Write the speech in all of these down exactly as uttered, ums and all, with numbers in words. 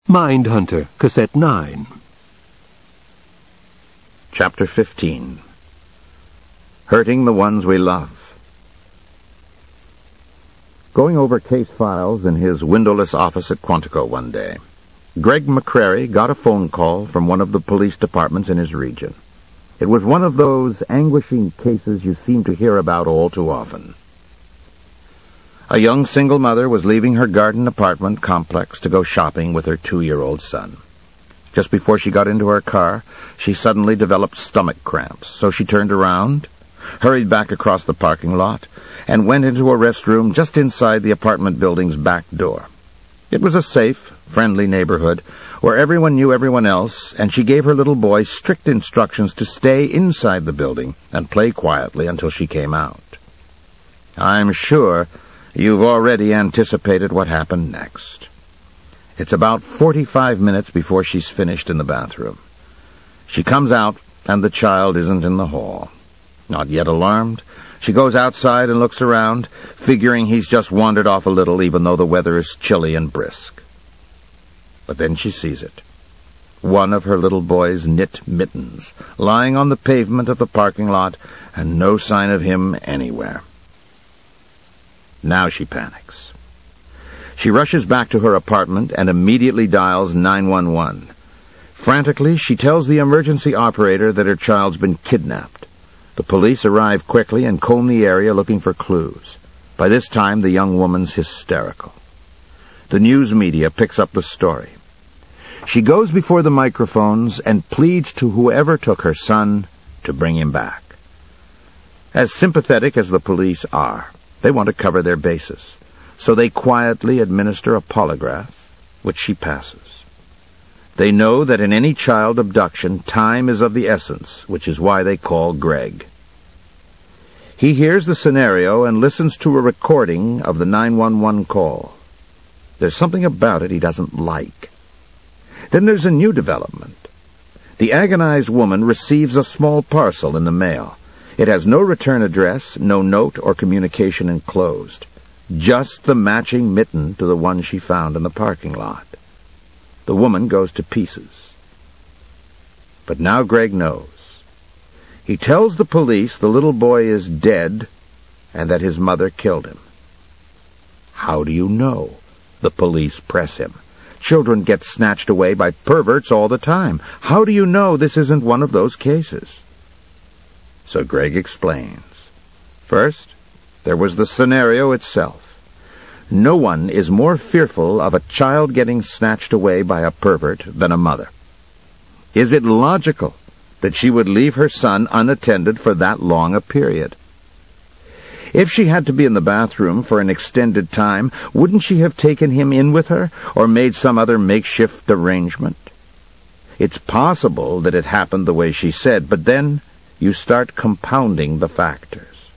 Mindhunter, Cassette nine. Chapter fifteen. Hurting the Ones We Love. Going over case files in his windowless office at Quantico one day, Greg McCrary got a phone call from one of the police departments in his region. It was one of those anguishing cases you seem to hear about all too often. A young single mother was leaving her garden apartment complex to go shopping with her two-year-old son. Just before she got into her car, she suddenly developed stomach cramps, so she turned around, hurried back across the parking lot, and went into a restroom just inside the apartment building's back door. It was a safe, friendly neighborhood where everyone knew everyone else, and she gave her little boy strict instructions to stay inside the building and play quietly until she came out. I'm sure you've already anticipated what happened next. It's about forty-five minutes before she's finished in the bathroom. She comes out, and the child isn't in the hall. Not yet alarmed, she goes outside and looks around, figuring he's just wandered off a little, even though the weather is chilly and brisk. But then she sees it. One of her little boy's knit mittens, lying on the pavement of the parking lot, and no sign of him anywhere. Now she panics. She rushes back to her apartment and immediately dials nine one one. Frantically, she tells the emergency operator that her child's been kidnapped. The police arrive quickly and comb the area looking for clues. By this time, the young woman's hysterical. The news media picks up the story. She goes before the microphones and pleads to whoever took her son to bring him back. As sympathetic as the police are, they want to cover their bases, so they quietly administer a polygraph, which she passes. They know that in any child abduction, time is of the essence, which is why they call Greg. He hears the scenario and listens to a recording of the nine one one call. There's something about it he doesn't like. Then there's a new development. The agonized woman receives a small parcel in the mail. It has no return address, no note or communication enclosed. Just the matching mitten to the one she found in the parking lot. The woman goes to pieces. But now Greg knows. He tells the police the little boy is dead and that his mother killed him. How do you know? The police press him. Children get snatched away by perverts all the time. How do you know this isn't one of those cases? So Greg explains. First, there was the scenario itself. No one is more fearful of a child getting snatched away by a pervert than a mother. Is it logical that she would leave her son unattended for that long a period? If she had to be in the bathroom for an extended time, wouldn't she have taken him in with her or made some other makeshift arrangement? It's possible that it happened the way she said, but then you start compounding the factors.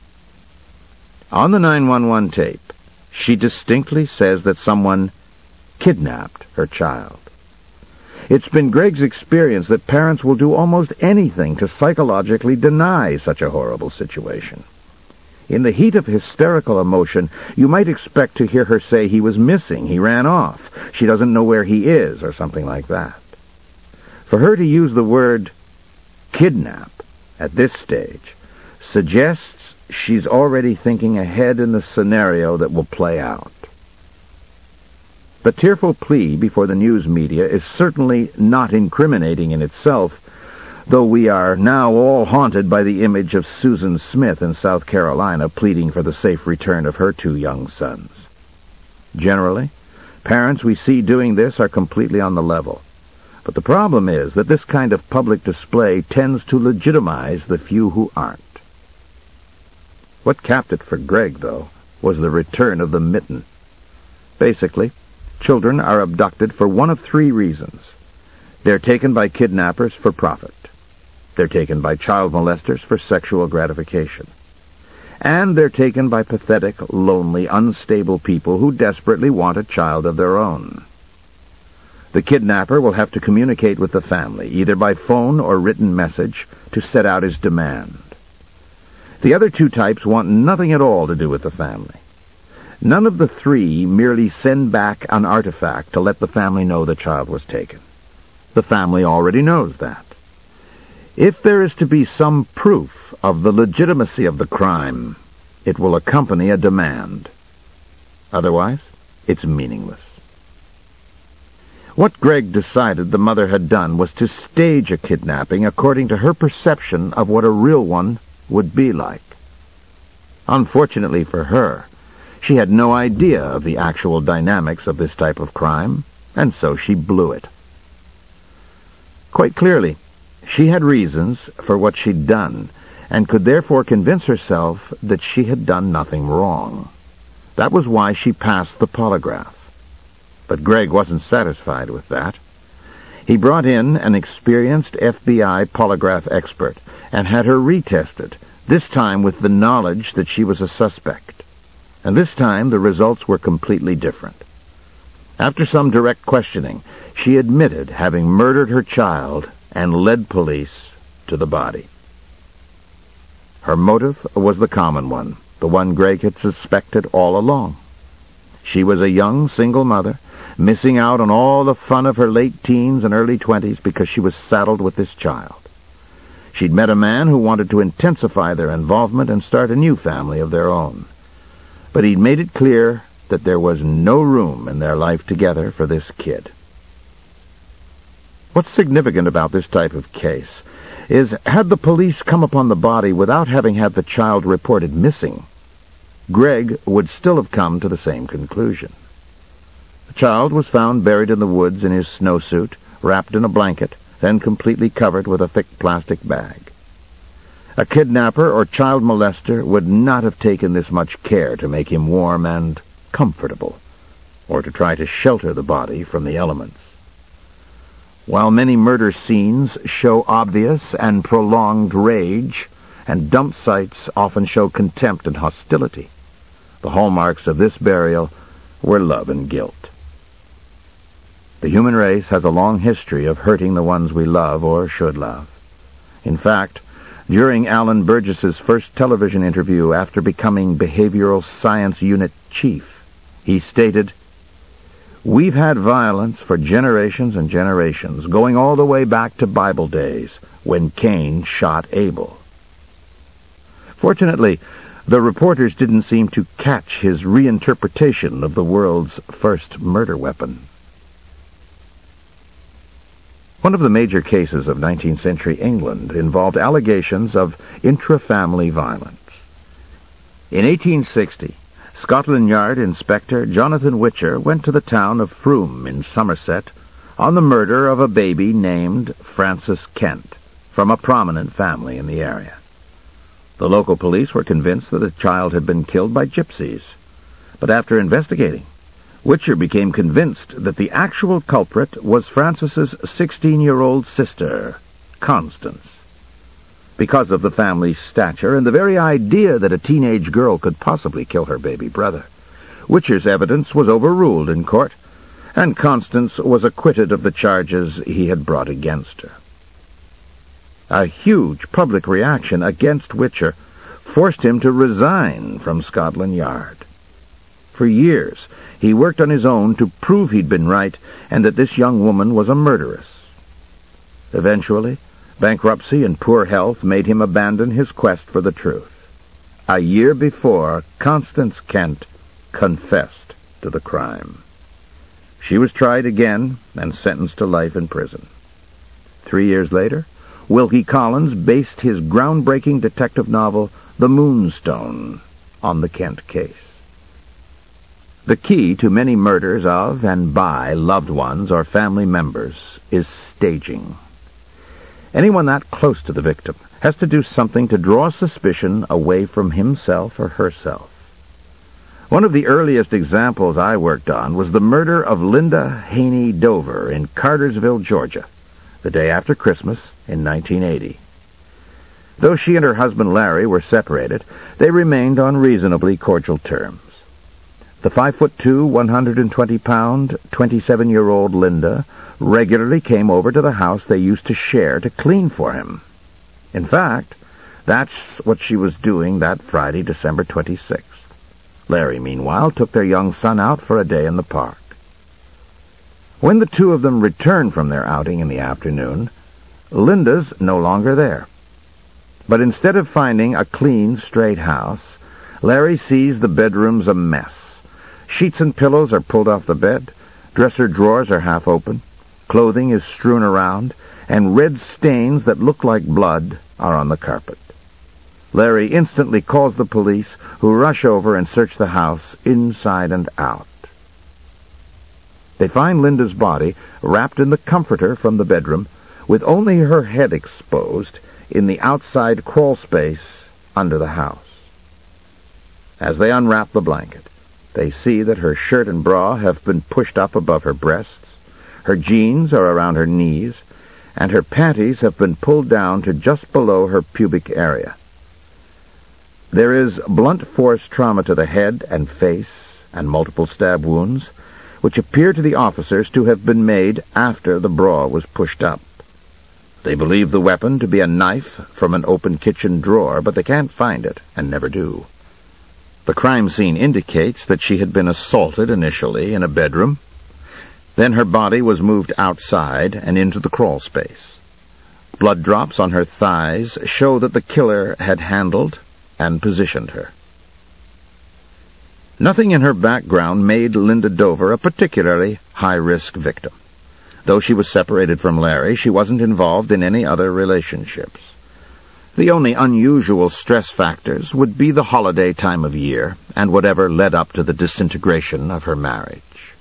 On the nine one one tape, she distinctly says that someone kidnapped her child. It's been Greg's experience that parents will do almost anything to psychologically deny such a horrible situation. In the heat of hysterical emotion, you might expect to hear her say he was missing, he ran off, she doesn't know where he is, or something like that. For her to use the word kidnap at this stage suggests she's already thinking ahead in the scenario that will play out. The tearful plea before the news media is certainly not incriminating in itself, though we are now all haunted by the image of Susan Smith in South Carolina pleading for the safe return of her two young sons. Generally, parents we see doing this are completely on the level. But the problem is that this kind of public display tends to legitimize the few who aren't. What capped it for Greg, though, was the return of the mitten. Basically, children are abducted for one of three reasons. They're taken by kidnappers for profit. They're taken by child molesters for sexual gratification. And they're taken by pathetic, lonely, unstable people who desperately want a child of their own. The kidnapper will have to communicate with the family, either by phone or written message, to set out his demand. The other two types want nothing at all to do with the family. None of the three merely send back an artifact to let the family know the child was taken. The family already knows that. If there is to be some proof of the legitimacy of the crime, it will accompany a demand. Otherwise, it's meaningless. What Gregg decided the mother had done was to stage a kidnapping according to her perception of what a real one would be like. Unfortunately for her, she had no idea of the actual dynamics of this type of crime, and so she blew it. Quite clearly, she had reasons for what she'd done, and could therefore convince herself that she had done nothing wrong. That was why she passed the polygraph. But Gregg wasn't satisfied with that. He brought in an experienced F B I polygraph expert and had her retested, this time with the knowledge that she was a suspect. And this time the results were completely different. After some direct questioning, she admitted having murdered her child and led police to the body. Her motive was the common one, the one Gregg had suspected all along. She was a young single mother, missing out on all the fun of her late teens and early twenties because she was saddled with this child. She'd met a man who wanted to intensify their involvement and start a new family of their own. But he'd made it clear that there was no room in their life together for this kid. What's significant about this type of case is, had the police come upon the body without having had the child reported missing, Gregg would still have come to the same conclusion. The child was found buried in the woods in his snowsuit, wrapped in a blanket, then completely covered with a thick plastic bag. A kidnapper or child molester would not have taken this much care to make him warm and comfortable, or to try to shelter the body from the elements. While many murder scenes show obvious and prolonged rage, and dump sites often show contempt and hostility, the hallmarks of this burial were love and guilt. The human race has a long history of hurting the ones we love or should love. In fact, during Alan Burgess's first television interview after becoming Behavioral Science Unit Chief, he stated, "We've had violence for generations and generations, going all the way back to Bible days, when Cain shot Abel." Fortunately, the reporters didn't seem to catch his reinterpretation of the world's first murder weapon. One of the major cases of nineteenth century England involved allegations of intra-family violence. In eighteen sixty, Scotland Yard Inspector Jonathan Witcher went to the town of Frome in Somerset on the murder of a baby named Francis Kent from a prominent family in the area. The local police were convinced that the child had been killed by gypsies, but after investigating, Witcher became convinced that the actual culprit was Francis's sixteen-year-old sister, Constance. Because of the family's stature and the very idea that a teenage girl could possibly kill her baby brother, Witcher's evidence was overruled in court, and Constance was acquitted of the charges he had brought against her. A huge public reaction against Witcher forced him to resign from Scotland Yard. For years, he worked on his own to prove he'd been right and that this young woman was a murderess. Eventually, bankruptcy and poor health made him abandon his quest for the truth. A year before, Constance Kent confessed to the crime. She was tried again and sentenced to life in prison. Three years later, Wilkie Collins based his groundbreaking detective novel, The Moonstone, on the Kent case. The key to many murders of and by loved ones or family members is staging. Anyone that close to the victim has to do something to draw suspicion away from himself or herself. One of the earliest examples I worked on was the murder of Linda Haney Dover in Cartersville, Georgia, the day after Christmas in nineteen eighty. Though she and her husband Larry were separated, they remained on reasonably cordial terms. The five foot two, one hundred twenty pound, twenty-seven-year-old Linda regularly came over to the house they used to share to clean for him. In fact, that's what she was doing that Friday, December twenty-sixth. Larry, meanwhile, took their young son out for a day in the park. When the two of them returned from their outing in the afternoon, Linda's no longer there. But instead of finding a clean, straight house, Larry sees the bedrooms a mess. Sheets and pillows are pulled off the bed, dresser drawers are half open, clothing is strewn around, and red stains that look like blood are on the carpet. Larry instantly calls the police, who rush over and search the house inside and out. They find Linda's body wrapped in the comforter from the bedroom, with only her head exposed in the outside crawl space under the house. As they unwrap the blanket, they see that her shirt and bra have been pushed up above her breasts, her jeans are around her knees, and her panties have been pulled down to just below her pubic area. There is blunt force trauma to the head and face, and multiple stab wounds, which appear to the officers to have been made after the bra was pushed up. They believe the weapon to be a knife from an open kitchen drawer, but they can't find it, and never do. The crime scene indicates that she had been assaulted initially in a bedroom. Then her body was moved outside and into the crawl space. Blood drops on her thighs show that the killer had handled and positioned her. Nothing in her background made Linda Dover a particularly high-risk victim. Though she was separated from Larry, she wasn't involved in any other relationships. The only unusual stress factors would be the holiday time of year and whatever led up to the disintegration of her marriage.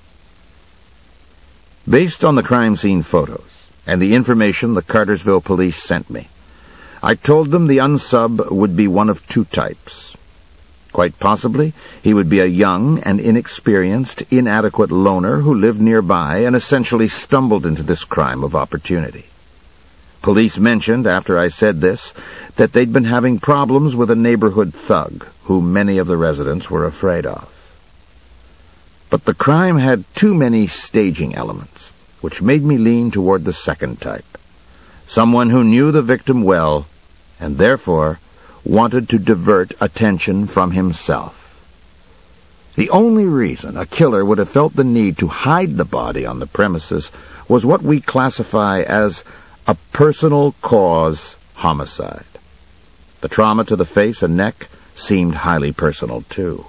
Based on the crime scene photos and the information the Cartersville police sent me, I told them the unsub would be one of two types. Quite possibly, he would be a young and inexperienced, inadequate loner who lived nearby and essentially stumbled into this crime of opportunity. Police mentioned, after I said this, that they'd been having problems with a neighborhood thug, whom many of the residents were afraid of. But the crime had too many staging elements, which made me lean toward the second type. Someone who knew the victim well, and therefore wanted to divert attention from himself. The only reason a killer would have felt the need to hide the body on the premises was what we classify as a personal cause homicide. The trauma to the face and neck seemed highly personal, too.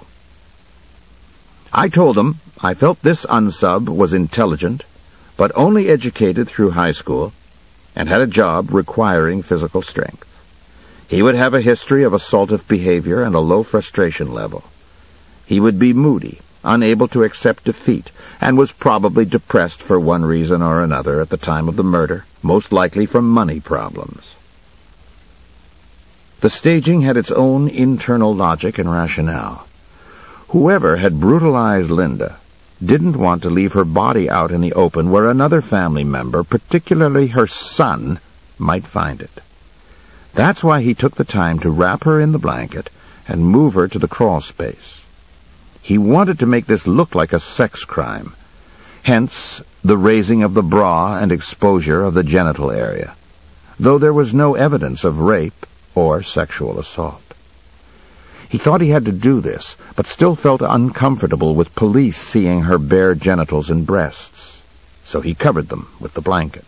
I told them I felt this unsub was intelligent, but only educated through high school, and had a job requiring physical strength. He would have a history of assaultive behavior and a low frustration level. He would be moody, unable to accept defeat, and was probably depressed for one reason or another at the time of the murder, most likely from money problems. The staging had its own internal logic and rationale. Whoever had brutalized Linda didn't want to leave her body out in the open where another family member, particularly her son, might find it. That's why he took the time to wrap her in the blanket and move her to the crawl space. He wanted to make this look like a sex crime, hence the raising of the bra and exposure of the genital area, though there was no evidence of rape or sexual assault. He thought he had to do this, but still felt uncomfortable with police seeing her bare genitals and breasts, so he covered them with the blanket.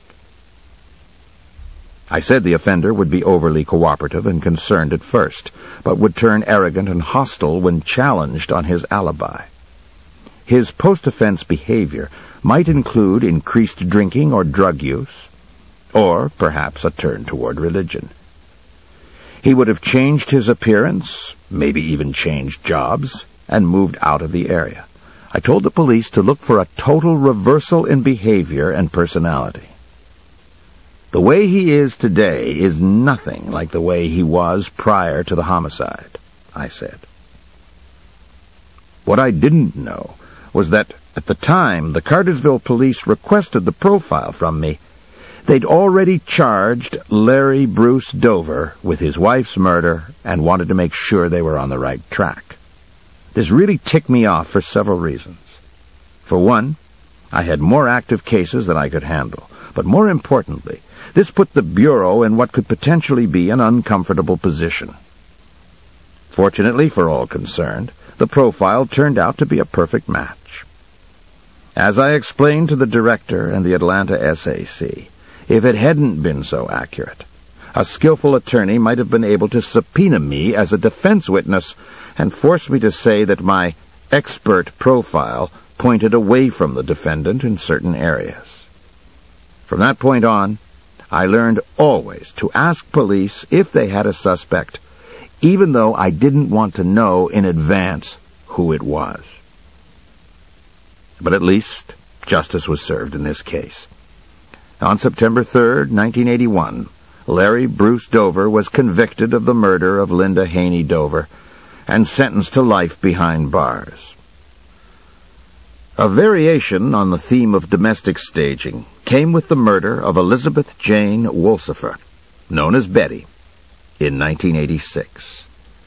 I said the offender would be overly cooperative and concerned at first, but would turn arrogant and hostile when challenged on his alibi. His post-offense behavior might include increased drinking or drug use, or perhaps a turn toward religion. He would have changed his appearance, maybe even changed jobs, and moved out of the area. I told the police to look for a total reversal in behavior and personality. The way he is today is nothing like the way he was prior to the homicide, I said. What I didn't know was that at the time the Cartersville police requested the profile from me, they'd already charged Larry Bruce Dover with his wife's murder and wanted to make sure they were on the right track. This really ticked me off for several reasons. For one, I had more active cases than I could handle, but more importantly, this put the Bureau in what could potentially be an uncomfortable position. Fortunately for all concerned, the profile turned out to be a perfect match. As I explained to the director and the Atlanta S A C, if it hadn't been so accurate, a skillful attorney might have been able to subpoena me as a defense witness and force me to say that my expert profile pointed away from the defendant in certain areas. From that point on, I learned always to ask police if they had a suspect, even though I didn't want to know in advance who it was. But at least justice was served in this case. On September third, nineteen eighty-one, Larry Bruce Dover was convicted of the murder of Linda Haney Dover and sentenced to life behind bars. A variation on the theme of domestic staging came with the murder of Elizabeth Jane Wolsifer, known as Betty, in nineteen eighty-six.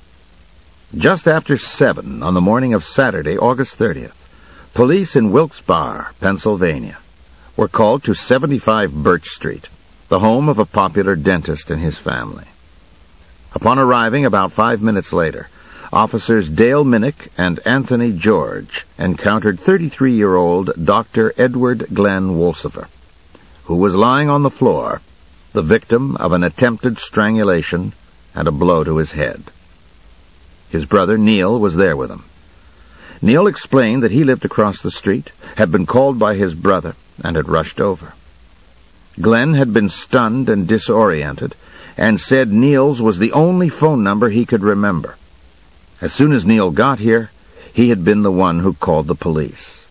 Just after seven on the morning of Saturday, August thirtieth, police in Wilkes-Barre, Pennsylvania, were called to seventy-five Birch Street, the home of a popular dentist and his family. Upon arriving about five minutes later, Officers Dale Minnick and Anthony George encountered thirty-three-year-old Doctor Edward Glenn Wolsifer, who was lying on the floor, the victim of an attempted strangulation and a blow to his head. His brother, Neil, was there with him. Neil explained that he lived across the street, had been called by his brother, and had rushed over. Glenn had been stunned and disoriented, and said Neil's was the only phone number he could remember. As soon as Neil got here, he had been the one who called the police.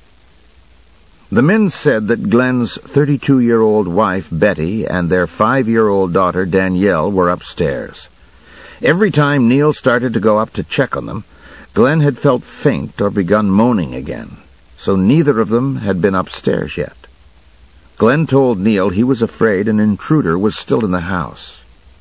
The men said that Glenn's thirty-two-year-old wife, Betty, and their five-year-old daughter, Danielle, were upstairs. Every time Neil started to go up to check on them, Glenn had felt faint or begun moaning again, so neither of them had been upstairs yet. Glenn told Neil he was afraid an intruder was still in the house.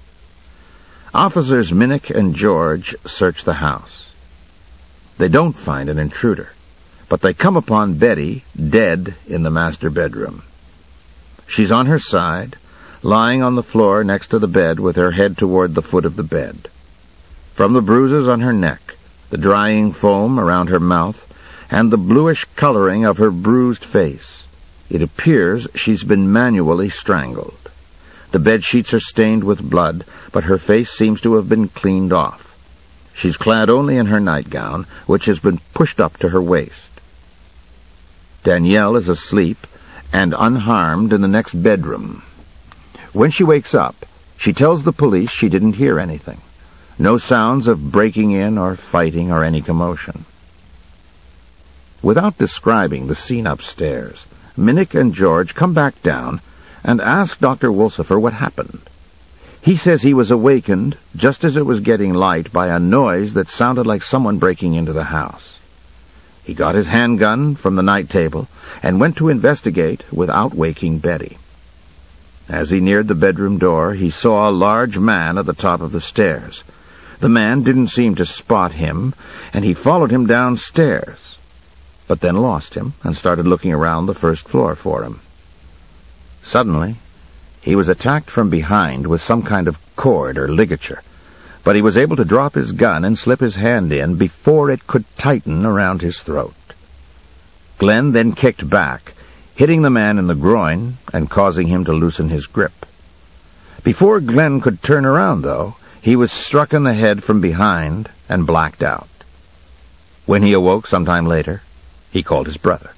Officers Minnick and George search the house. They don't find an intruder, but they come upon Betty dead in the master bedroom. She's on her side, lying on the floor next to the bed with her head toward the foot of the bed. From the bruises on her neck, the drying foam around her mouth, and the bluish coloring of her bruised face, it appears she's been manually strangled. The bed sheets are stained with blood, but her face seems to have been cleaned off. She's clad only in her nightgown, which has been pushed up to her waist. Danielle is asleep and unharmed in the next bedroom. When she wakes up, she tells the police she didn't hear anything. No sounds of breaking in or fighting or any commotion. Without describing the scene upstairs, Minnick and George come back down and ask Doctor Wolsifer what happened. He says he was awakened just as it was getting light by a noise that sounded like someone breaking into the house. He got his handgun from the night table and went to investigate without waking Betty. As he neared the bedroom door, he saw a large man at the top of the stairs. The man didn't seem to spot him, and he followed him downstairs, but then lost him and started looking around the first floor for him. Suddenly, he was attacked from behind with some kind of cord or ligature, but he was able to drop his gun and slip his hand in before it could tighten around his throat. Glenn then kicked back, hitting the man in the groin and causing him to loosen his grip. Before Glenn could turn around, though, he was struck in the head from behind and blacked out. When he awoke sometime later, he called his brother.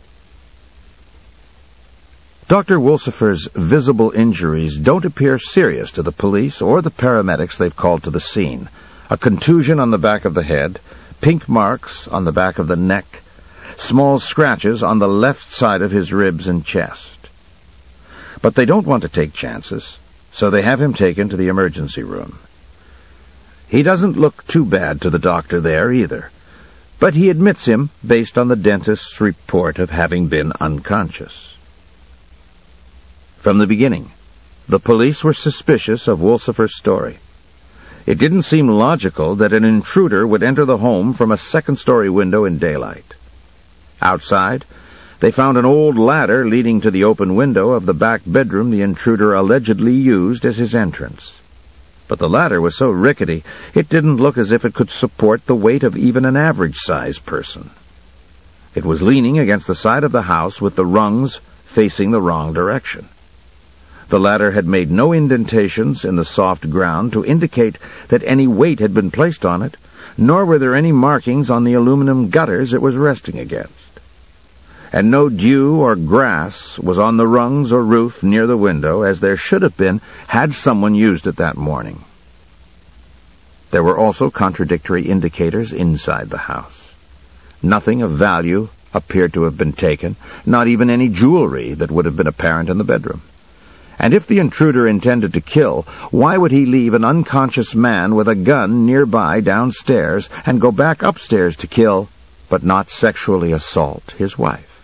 Doctor Wolsifer's visible injuries don't appear serious to the police or the paramedics they've called to the scene. A contusion on the back of the head, pink marks on the back of the neck, small scratches on the left side of his ribs and chest. But they don't want to take chances, so they have him taken to the emergency room. He doesn't look too bad to the doctor there either, but he admits him based on the dentist's report of having been unconscious. From the beginning, the police were suspicious of Wolsifer's story. It didn't seem logical that an intruder would enter the home from a second-story window in daylight. Outside, they found an old ladder leading to the open window of the back bedroom the intruder allegedly used as his entrance. but the ladder was so rickety it didn't look as if it could support the weight of even an average-sized person. It was leaning against the side of the house with the rungs facing the wrong direction. The ladder had made no indentations in the soft ground to indicate that any weight had been placed on it, nor were there any markings on the aluminum gutters it was resting against. And no dew or grass was on the rungs or roof near the window, as there should have been had someone used it that morning. There were also contradictory indicators inside the house. Nothing of value appeared to have been taken, not even any jewelry that would have been apparent in the bedroom. And if the intruder intended to kill, why would he leave an unconscious man with a gun nearby downstairs and go back upstairs to kill, but not sexually assault his wife?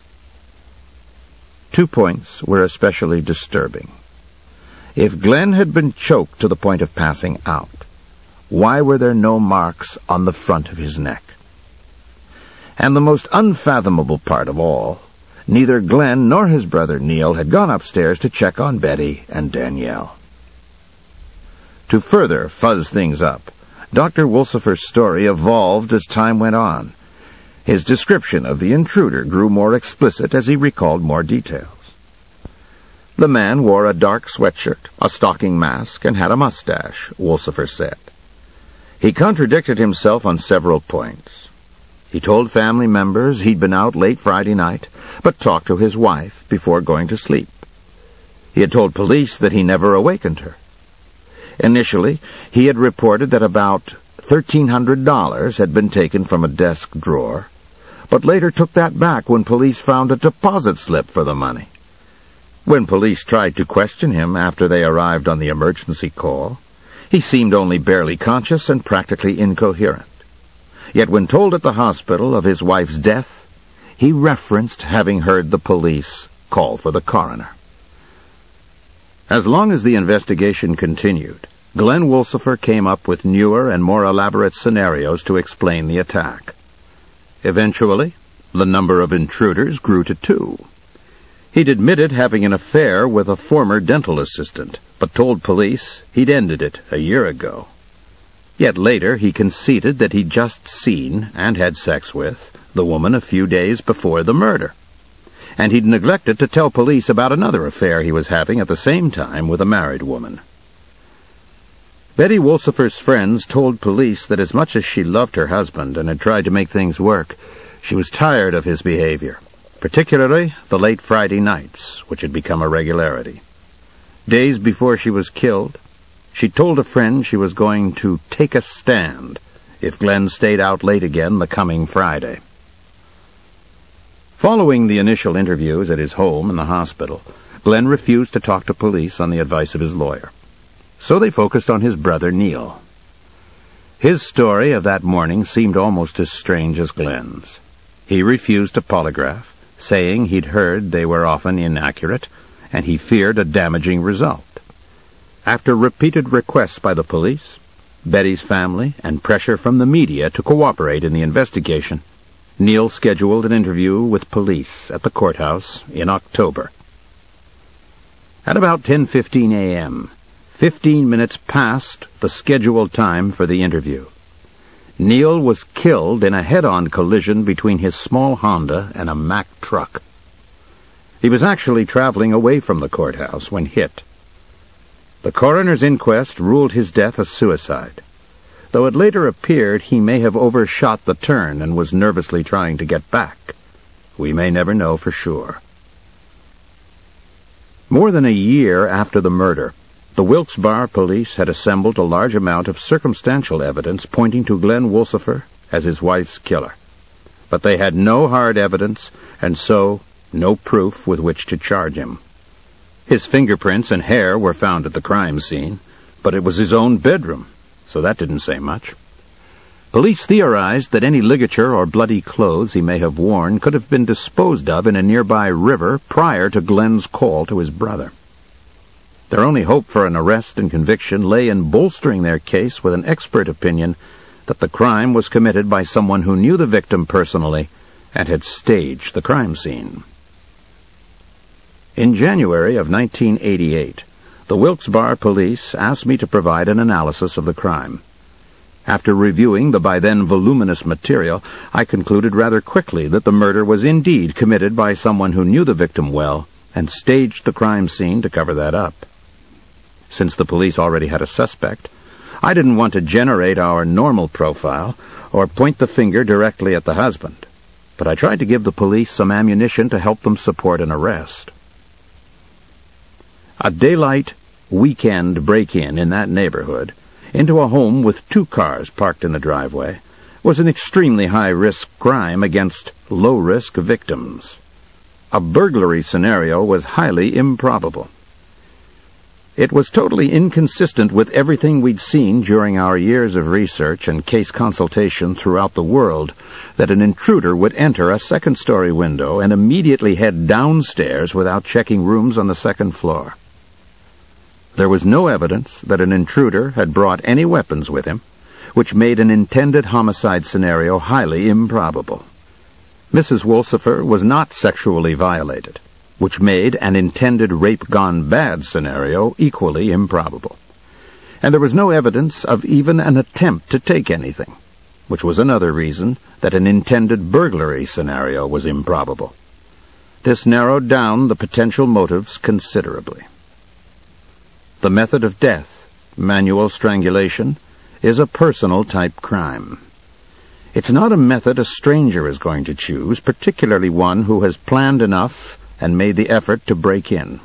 Two points were especially disturbing. If Glenn had been choked to the point of passing out, why were there no marks on the front of his neck? And the most unfathomable part of all, neither Glenn nor his brother Neil had gone upstairs to check on Betty and Danielle. To further fuzz things up, Doctor Wolsifer's story evolved as time went on. His description of the intruder grew more explicit as he recalled more details. The man wore a dark sweatshirt, a stocking mask, and had a mustache, Wolsifer said. He contradicted himself on several points. He told family members he'd been out late Friday night, but talked to his wife before going to sleep. He had told police that he never awakened her. Initially, he had reported that about thirteen hundred dollars had been taken from a desk drawer, but later took that back when police found a deposit slip for the money. When police tried to question him after they arrived on the emergency call, he seemed only barely conscious and practically incoherent. Yet when told at the hospital of his wife's death, he referenced having heard the police call for the coroner. As long as the investigation continued, Glenn Wolsifer came up with newer and more elaborate scenarios to explain the attack. Eventually, the number of intruders grew to two. He'd admitted having an affair with a former dental assistant, but told police he'd ended it a year ago. Yet later he conceded that he'd just seen and had sex with the woman a few days before the murder, and he'd neglected to tell police about another affair he was having at the same time with a married woman. Betty Wolsifer's friends told police that as much as she loved her husband and had tried to make things work, she was tired of his behavior, particularly the late Friday nights, which had become a regularity. Days before she was killed, she told a friend she was going to take a stand if Glenn stayed out late again the coming Friday. Following the initial interviews at his home and the hospital, Glenn refused to talk to police on the advice of his lawyer. So they focused on his brother Neil. His story of that morning seemed almost as strange as Glenn's. He refused a polygraph, saying he'd heard they were often inaccurate, and he feared a damaging result. After repeated requests by the police, Betty's family, and pressure from the media to cooperate in the investigation, Neil scheduled an interview with police at the courthouse in October. At about ten fifteen a.m., fifteen minutes past the scheduled time for the interview, Neil was killed in a head-on collision between his small Honda and a Mack truck. He was actually traveling away from the courthouse when hit. The coroner's inquest ruled his death a suicide, though it later appeared he may have overshot the turn and was nervously trying to get back. We may never know for sure. More than a year after the murder, the Wilkes-Barre police had assembled a large amount of circumstantial evidence pointing to Glenn Wolsifer as his wife's killer. But they had no hard evidence, and so no proof with which to charge him. His fingerprints and hair were found at the crime scene, but it was his own bedroom, so that didn't say much. Police theorized that any ligature or bloody clothes he may have worn could have been disposed of in a nearby river prior to Glenn's call to his brother. Their only hope for an arrest and conviction lay in bolstering their case with an expert opinion that the crime was committed by someone who knew the victim personally and had staged the crime scene. In January of nineteen eighty-eight, the Wilkes-Barre police asked me to provide an analysis of the crime. After reviewing the by then voluminous material, I concluded rather quickly that the murder was indeed committed by someone who knew the victim well and staged the crime scene to cover that up. Since the police already had a suspect, I didn't want to generate our normal profile or point the finger directly at the husband, but I tried to give the police some ammunition to help them support an arrest. A daylight weekend break-in in that neighborhood into a home with two cars parked in the driveway was an extremely high-risk crime against low-risk victims. A burglary scenario was highly improbable. It was totally inconsistent with everything we'd seen during our years of research and case consultation throughout the world that an intruder would enter a second-story window and immediately head downstairs without checking rooms on the second floor. There was no evidence that an intruder had brought any weapons with him, which made an intended homicide scenario highly improbable. Missus Wolsifer was not sexually violated, which made an intended rape-gone-bad scenario equally improbable. And there was no evidence of even an attempt to take anything, which was another reason that an intended burglary scenario was improbable. This narrowed down the potential motives considerably. The method of death, manual strangulation, is a personal-type crime. It's not a method a stranger is going to choose, particularly one who has planned enough and made the effort to break in.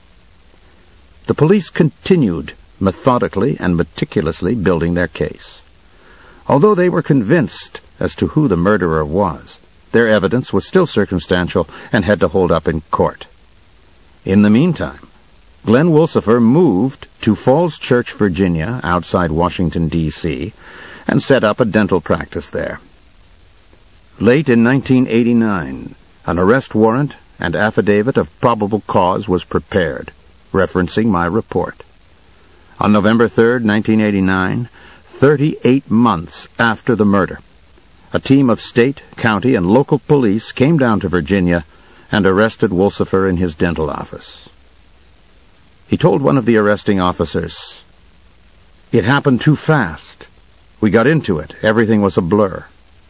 The police continued methodically and meticulously building their case. Although they were convinced as to who the murderer was, their evidence was still circumstantial and had to hold up in court. In the meantime, Glenn Wolsifer moved to Falls Church, Virginia, outside Washington, D C, and set up a dental practice there. Late in nineteen eighty-nine, an arrest warrant and affidavit of probable cause was prepared, referencing my report. On November third, nineteen eighty-nine, thirty-eight months after the murder, a team of state, county, and local police came down to Virginia and arrested Wolsifer in his dental office. He told one of the arresting officers, "It happened too fast. We got into it. Everything was a blur."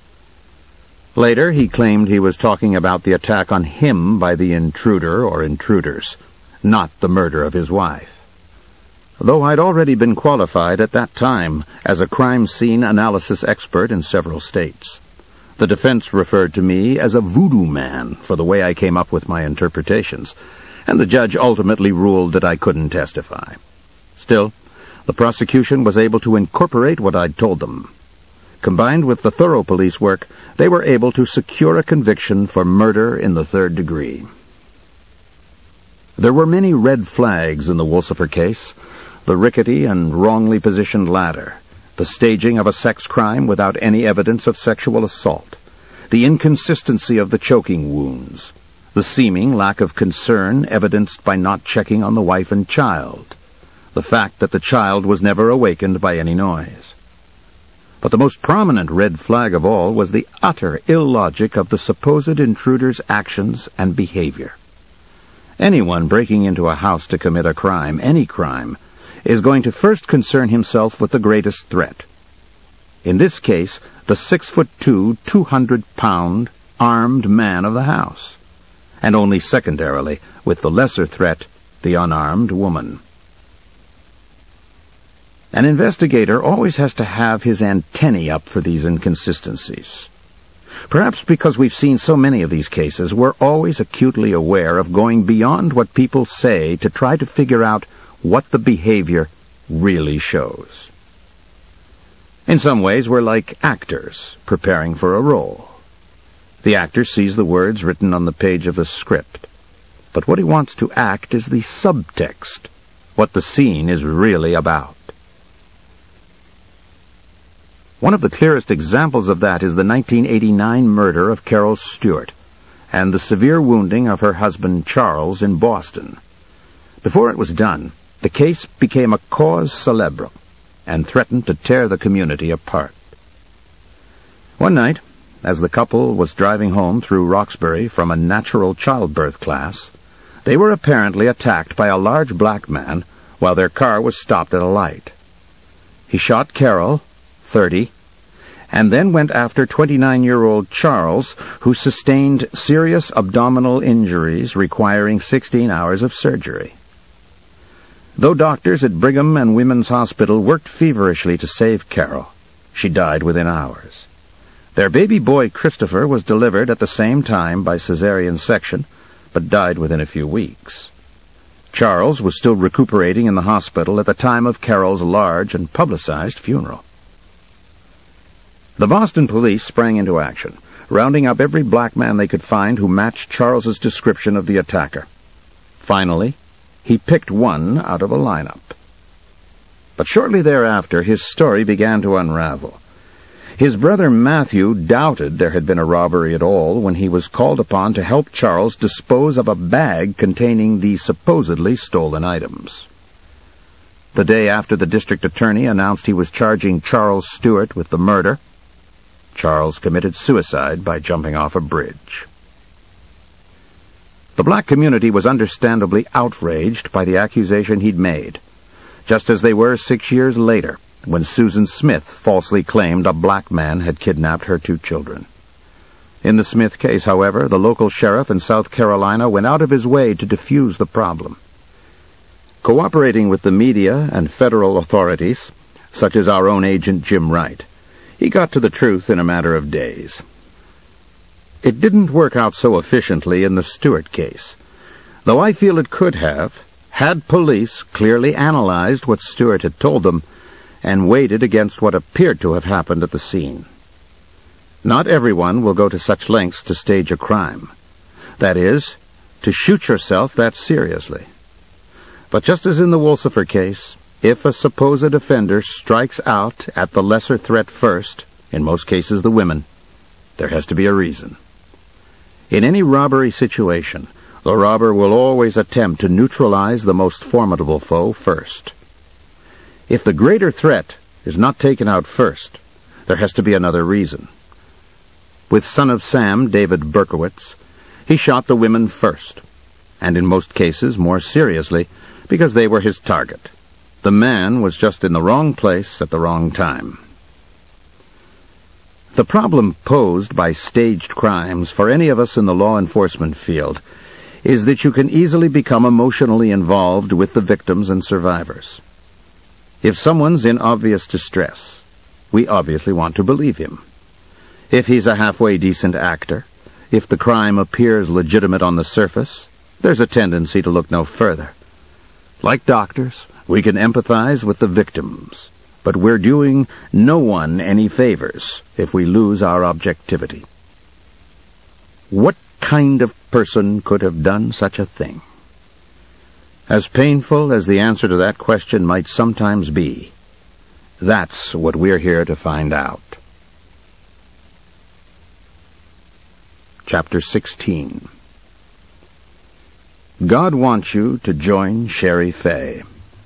Later, he claimed he was talking about the attack on him by the intruder or intruders, not the murder of his wife. Though I'd already been qualified at that time as a crime scene analysis expert in several states, the defense referred to me as a voodoo man for the way I came up with my interpretations, and the judge ultimately ruled that I couldn't testify. Still, the prosecution was able to incorporate what I'd told them. Combined with the thorough police work, they were able to secure a conviction for murder in the third degree. There were many red flags in the Wolsifer case: the rickety and wrongly positioned ladder, the staging of a sex crime without any evidence of sexual assault, the inconsistency of the choking wounds, the seeming lack of concern evidenced by not checking on the wife and child, the fact that the child was never awakened by any noise. But the most prominent red flag of all was the utter illogic of the supposed intruder's actions and behavior. Anyone breaking into a house to commit a crime, any crime, is going to first concern himself with the greatest threat. In this case, the six-foot-two, two hundred pound armed man of the house, and only secondarily with the lesser threat, the unarmed woman. An investigator always has to have his antennae up for these inconsistencies. Perhaps because we've seen so many of these cases, we're always acutely aware of going beyond what people say to try to figure out what the behavior really shows. In some ways, we're like actors preparing for a role. The actor sees the words written on the page of the script, but what he wants to act is the subtext, what the scene is really about. One of the clearest examples of that is the nineteen eighty-nine murder of Carol Stewart and the severe wounding of her husband Charles in Boston. Before it was done, the case became a cause célèbre and threatened to tear the community apart. One night, as the couple was driving home through Roxbury from a natural childbirth class, they were apparently attacked by a large black man while their car was stopped at a light. He shot Carol, thirty, and then went after twenty-nine-year-old Charles, who sustained serious abdominal injuries requiring sixteen hours of surgery. Though doctors at Brigham and Women's Hospital worked feverishly to save Carol, she died within hours. Their baby boy Christopher was delivered at the same time by cesarean section, but died within a few weeks. Charles was still recuperating in the hospital at the time of Carol's large and publicized funeral. The Boston police sprang into action, rounding up every black man they could find who matched Charles's description of the attacker. Finally, he picked one out of a lineup. But shortly thereafter, his story began to unravel. His brother Matthew doubted there had been a robbery at all when he was called upon to help Charles dispose of a bag containing the supposedly stolen items. The day after the district attorney announced he was charging Charles Stewart with the murder, Charles committed suicide by jumping off a bridge. The black community was understandably outraged by the accusation he'd made, just as they were six years later, when Susan Smith falsely claimed a black man had kidnapped her two children. In the Smith case, however, the local sheriff in South Carolina went out of his way to defuse the problem. Cooperating with the media and federal authorities, such as our own agent Jim Wright, he got to the truth in a matter of days. It didn't work out so efficiently in the Stewart case, though I feel it could have, had police clearly analyzed what Stewart had told them and weighed it against what appeared to have happened at the scene. Not everyone will go to such lengths to stage a crime. That is, to shoot yourself that seriously. But just as in the Wolsifer case, if a supposed offender strikes out at the lesser threat first, in most cases the women, there has to be a reason. In any robbery situation, the robber will always attempt to neutralize the most formidable foe first. If the greater threat is not taken out first, there has to be another reason. With Son of Sam, David Berkowitz, he shot the women first, and in most cases more seriously, because they were his target. The man was just in the wrong place at the wrong time. The problem posed by staged crimes for any of us in the law enforcement field is that you can easily become emotionally involved with the victims and survivors. If someone's in obvious distress, we obviously want to believe him. If he's a halfway decent actor, if the crime appears legitimate on the surface, there's a tendency to look no further. Like doctors, we can empathize with the victims, but we're doing no one any favors if we lose our objectivity. What kind of person could have done such a thing? As painful as the answer to that question might sometimes be, that's what we're here to find out. Chapter sixteen. God wants you to join Sherry Fay.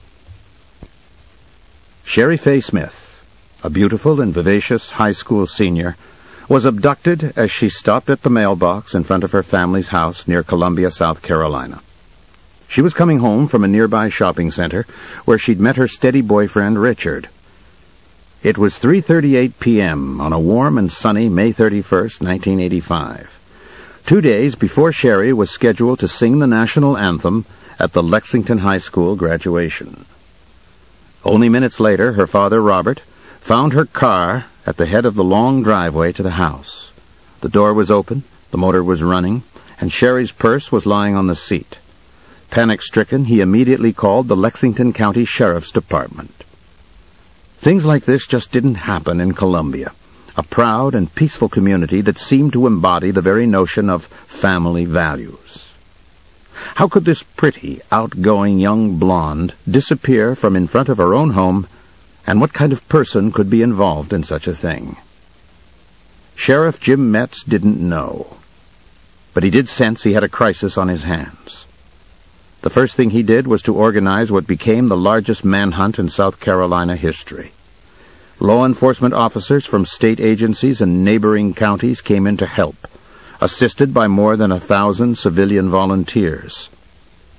Sherry Fay Smith, a beautiful and vivacious high school senior, was abducted as she stopped at the mailbox in front of her family's house near Columbia, South Carolina. She was coming home from a nearby shopping center where she'd met her steady boyfriend, Richard. It was three thirty-eight p.m. on a warm and sunny May thirty-first, nineteen eighty-five, two days before Sherry was scheduled to sing the national anthem at the Lexington High School graduation. Only minutes later, her father, Robert, found her car at the head of the long driveway to the house. The door was open, the motor was running, and Sherry's purse was lying on the seat. Panic-stricken, he immediately called the Lexington County Sheriff's Department. Things like this just didn't happen in Columbia, a proud and peaceful community that seemed to embody the very notion of family values. How could this pretty, outgoing young blonde disappear from in front of her own home, and what kind of person could be involved in such a thing? Sheriff Jim Metz didn't know, but he did sense he had a crisis on his hands. The first thing he did was to organize what became the largest manhunt in South Carolina history. Law enforcement officers from state agencies and neighboring counties came in to help, assisted by more than a thousand civilian volunteers.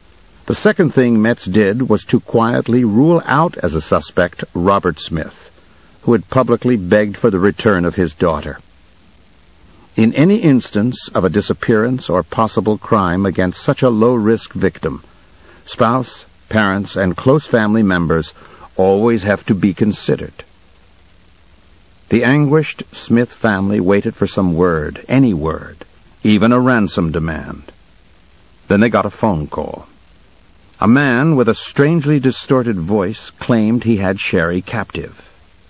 The second thing Metz did was to quietly rule out as a suspect Robert Smith, who had publicly begged for the return of his daughter. In any instance of a disappearance or possible crime against such a low-risk victim, spouse, parents, and close family members always have to be considered. The anguished Smith family waited for some word, any word, even a ransom demand. Then they got a phone call. A man with a strangely distorted voice claimed he had Sherry captive.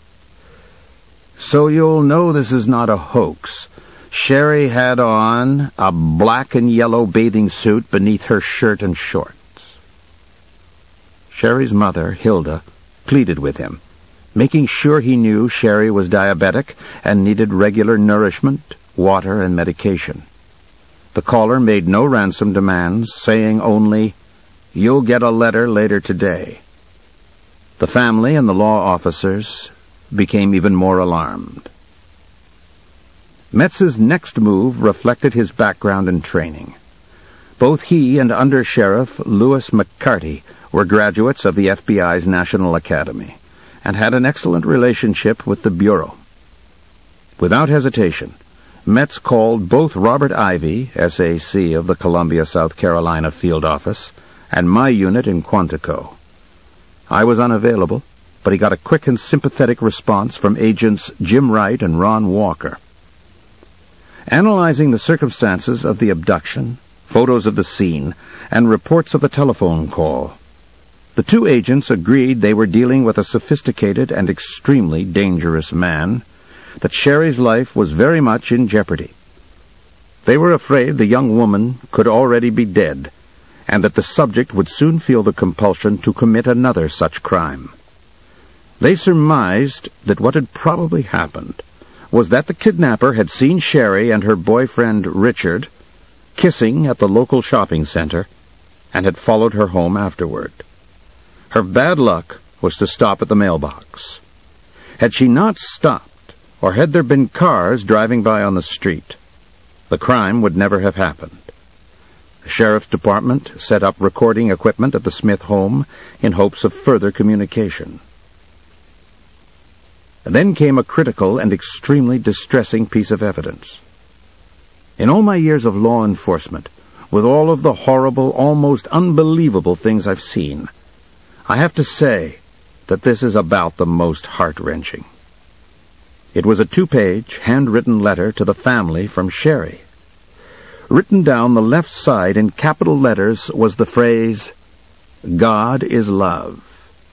"So you'll know this is not a hoax. Sherry had on a black and yellow bathing suit beneath her shirt and shorts." Sherry's mother, Hilda, pleaded with him, making sure he knew Sherry was diabetic and needed regular nourishment, water, and medication. The caller made no ransom demands, saying only, "You'll get a letter later today." The family and the law officers became even more alarmed. Metz's next move reflected his background and training. Both he and Under Sheriff Louis McCarty were graduates of the F B I's National Academy and had an excellent relationship with the Bureau. Without hesitation, Metz called both Robert Ivy, S A C of the Columbia, South Carolina Field Office, and my unit in Quantico. I was unavailable, but he got a quick and sympathetic response from agents Jim Wright and Ron Walker. Analyzing the circumstances of the abduction, photos of the scene, and reports of the telephone call, the two agents agreed they were dealing with a sophisticated and extremely dangerous man, that Sherry's life was very much in jeopardy. They were afraid the young woman could already be dead, and that the subject would soon feel the compulsion to commit another such crime. They surmised that what had probably happened was that the kidnapper had seen Sherry and her boyfriend Richard kissing at the local shopping center and had followed her home afterward. Her bad luck was to stop at the mailbox. Had she not stopped, or had there been cars driving by on the street, the crime would never have happened. The sheriff's department set up recording equipment at the Smith home in hopes of further communication. And then came a critical and extremely distressing piece of evidence. In all my years of law enforcement, with all of the horrible, almost unbelievable things I've seen, I have to say that this is about the most heart-wrenching. It was a two-page, handwritten letter to the family from Sherry. Written down the left side in capital letters was the phrase, "God is love."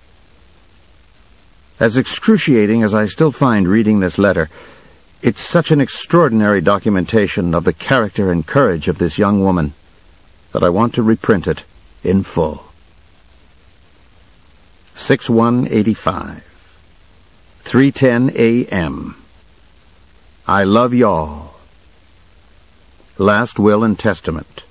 As excruciating as I still find reading this letter, it's such an extraordinary documentation of the character and courage of this young woman that I want to reprint it in full. six one eighty-five, three ten a m I love y'all. Last will and testament.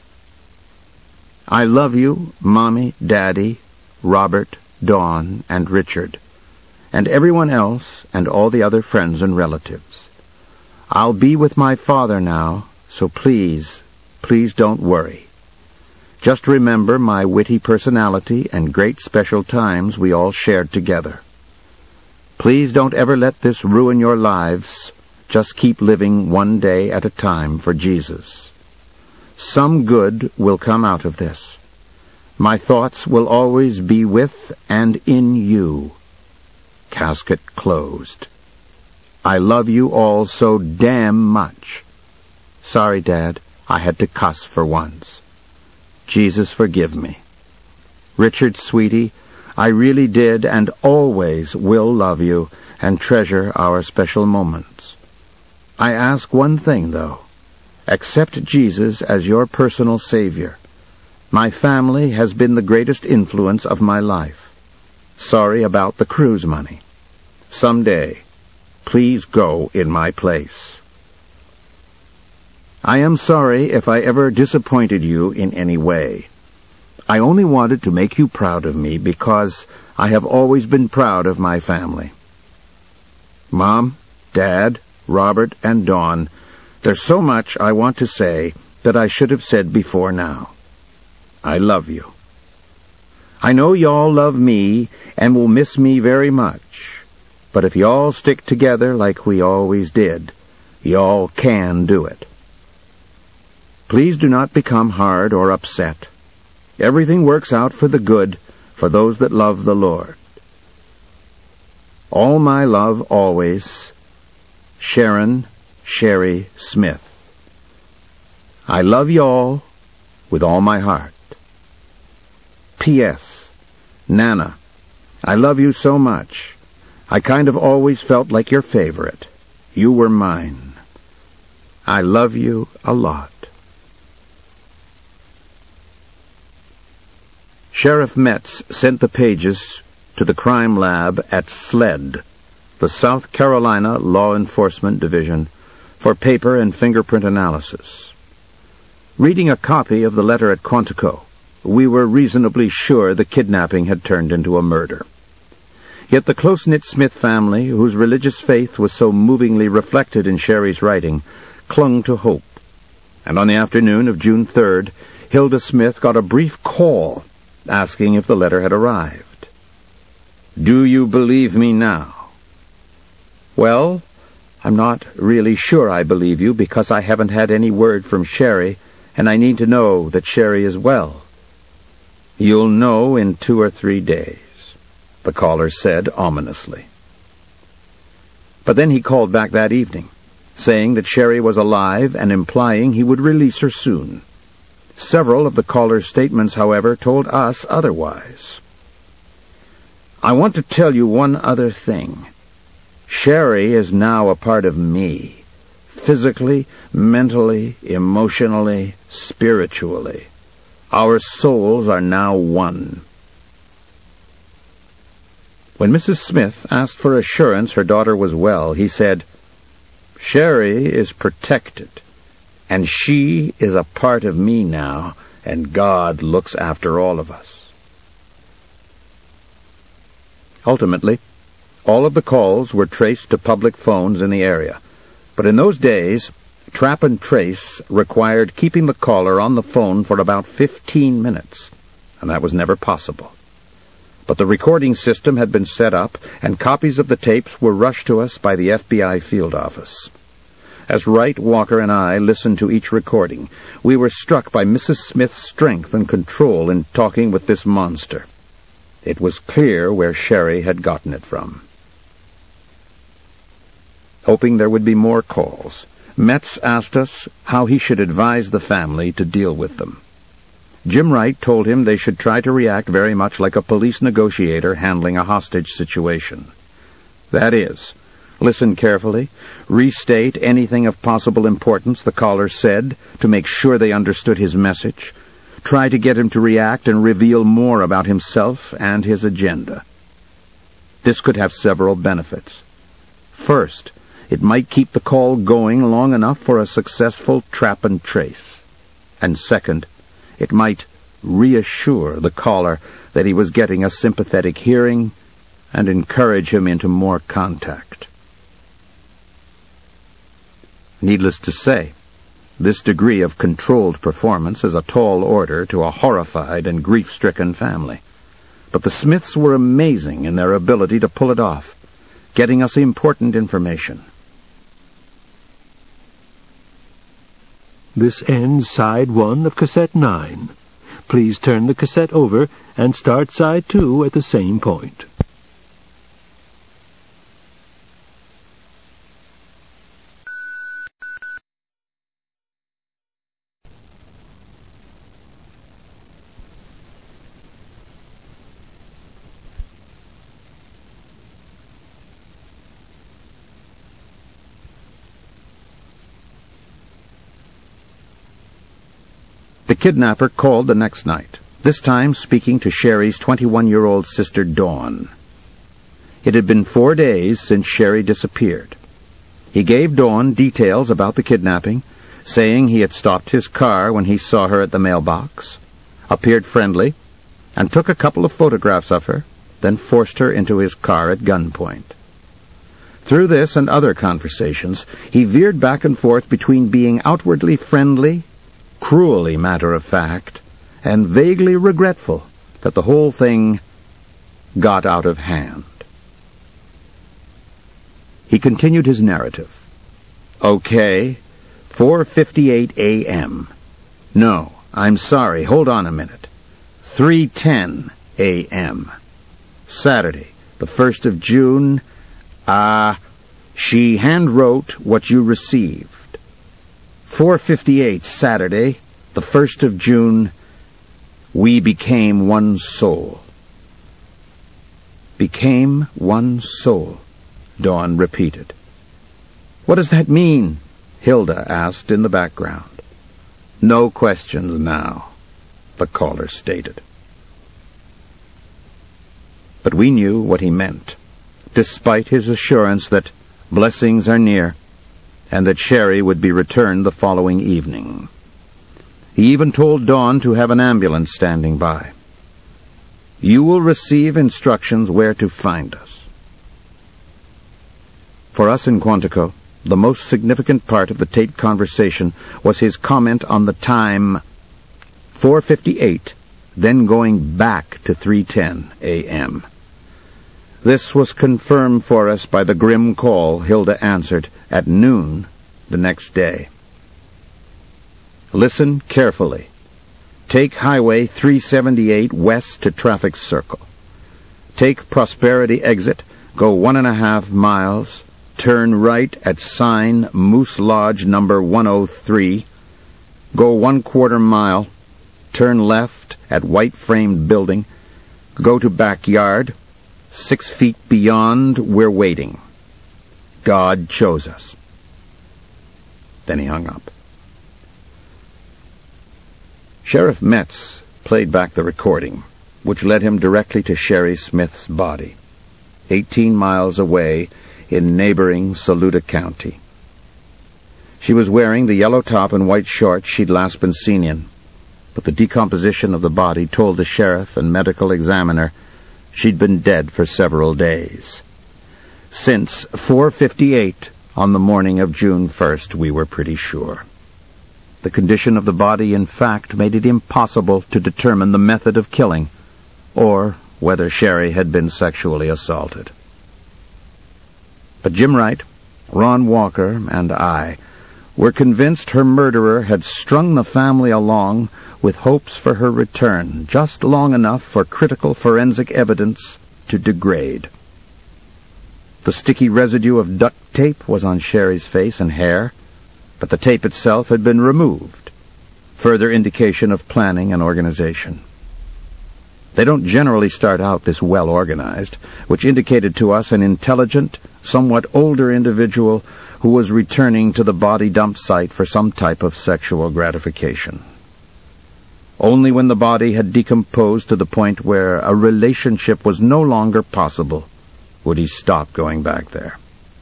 I love you, Mommy, Daddy, Robert, Dawn, and Richard, and everyone else and all the other friends and relatives. I'll be with my father now, so please, please don't worry. Just remember my witty personality and great special times we all shared together. Please don't ever let this ruin your lives. Just keep living one day at a time for Jesus. Some good will come out of this. My thoughts will always be with and in you. Casket closed. I love you all so damn much. Sorry, Dad, I had to cuss for once. Jesus, forgive me. Richard, sweetie, I really did and always will love you and treasure our special moments. I ask one thing, though. Accept Jesus as your personal Savior. My family has been the greatest influence of my life. Sorry about the cruise money. Someday, please go in my place. I am sorry if I ever disappointed you in any way. I only wanted to make you proud of me because I have always been proud of my family. Mom, Dad, Robert, and Dawn, there's so much I want to say that I should have said before now. I love you. I know y'all love me and will miss me very much, but if y'all stick together like we always did, y'all can do it. Please do not become hard or upset. Everything works out for the good for those that love the Lord. All my love always, Sharon Sherry Smith. I love y'all with all my heart. P S. Nana, I love you so much. I kind of always felt like your favorite. You were mine. I love you a lot. Sheriff Metz sent the pages to the crime lab at SLED, the South Carolina Law Enforcement Division, for paper and fingerprint analysis. Reading a copy of the letter at Quantico, we were reasonably sure the kidnapping had turned into a murder. Yet the close-knit Smith family, whose religious faith was so movingly reflected in Sherry's writing, clung to hope. And on the afternoon of June third, Hilda Smith got a brief call asking if the letter had arrived. "Do you believe me now?" "Well, I'm not really sure I believe you because I haven't had any word from Sherry, and I need to know that Sherry is well." "You'll know in two or three days," the caller said ominously. But then he called back that evening, saying that Sherry was alive and implying he would release her soon. Several of the caller's statements, however, told us otherwise. "I want to tell you one other thing. Sherry is now a part of me, physically, mentally, emotionally, spiritually. Our souls are now one." When Missus Smith asked for assurance her daughter was well, he said, "Sherry is protected, and she is a part of me now, and God looks after all of us." Ultimately, all of the calls were traced to public phones in the area, but in those days, trap and trace required keeping the caller on the phone for about fifteen minutes, and that was never possible. But the recording system had been set up, and copies of the tapes were rushed to us by the F B I field office. As Wright, Walker, and I listened to each recording, we were struck by Missus Smith's strength and control in talking with this monster. It was clear where Sherry had gotten it from. Hoping there would be more calls, Metz asked us how he should advise the family to deal with them. Jim Wright told him they should try to react very much like a police negotiator handling a hostage situation. That is, listen carefully, restate anything of possible importance the caller said to make sure they understood his message, try to get him to react and reveal more about himself and his agenda. This could have several benefits. First, it might keep the call going long enough for a successful trap and trace. And second, it might reassure the caller that he was getting a sympathetic hearing and encourage him into more contact. Needless to say, this degree of controlled performance is a tall order to a horrified and grief-stricken family. But the Smiths were amazing in their ability to pull it off, getting us important information. This ends side one of cassette nine. Please turn the cassette over and start side two at the same point. The kidnapper called the next night, this time speaking to Sherry's twenty-one-year-old sister, Dawn. It had been four days since Sherry disappeared. He gave Dawn details about the kidnapping, saying he had stopped his car when he saw her at the mailbox, appeared friendly, and took a couple of photographs of her, then forced her into his car at gunpoint. Through this and other conversations, he veered back and forth between being outwardly friendly, cruelly matter-of-fact, and vaguely regretful that the whole thing got out of hand. He continued his narrative. Okay, four fifty-eight a.m. No, I'm sorry, hold on a minute. three ten a.m. Saturday, the first of June. Ah, uh, she hand-wrote what you received. four fifty-eight Saturday, the first of June. We became one soul. Became one soul, Dawn repeated. What does that mean? Hilda asked in the background. No questions now, the caller stated. But we knew what he meant, despite his assurance that blessings are near, and that Sherry would be returned the following evening. He even told Dawn to have an ambulance standing by. You will receive instructions where to find us. For us in Quantico, the most significant part of the taped conversation was his comment on the time four fifty-eight, then going back to three ten a.m. This was confirmed for us by the grim call Hilda answered at noon the next day. Listen carefully. Take Highway three seventy-eight west to Traffic Circle. Take Prosperity exit, go one and a half miles, turn right at sign Moose Lodge number one oh three, go one quarter mile, turn left at white framed building, go to backyard, six feet beyond, we're waiting. God chose us. Then he hung up. Sheriff Metz played back the recording, which led him directly to Sherry Smith's body, eighteen miles away in neighboring Saluda County. She was wearing the yellow top and white shorts she'd last been seen in, but the decomposition of the body told the sheriff and medical examiner she'd been dead for several days. Since four fifty-eight on the morning of June first, we were pretty sure. The condition of the body, in fact, made it impossible to determine the method of killing, or whether Sherry had been sexually assaulted. But Jim Wright, Ron Walker, and I were convinced her murderer had strung the family along with hopes for her return, just long enough for critical forensic evidence to degrade. The sticky residue of duct tape was on Sherry's face and hair, but the tape itself had been removed, further indication of planning and organization. They don't generally start out this well-organized, which indicated to us an intelligent, somewhat older individual who was returning to the body dump site for some type of sexual gratification. Only when the body had decomposed to the point where a relationship was no longer possible would he stop going back there.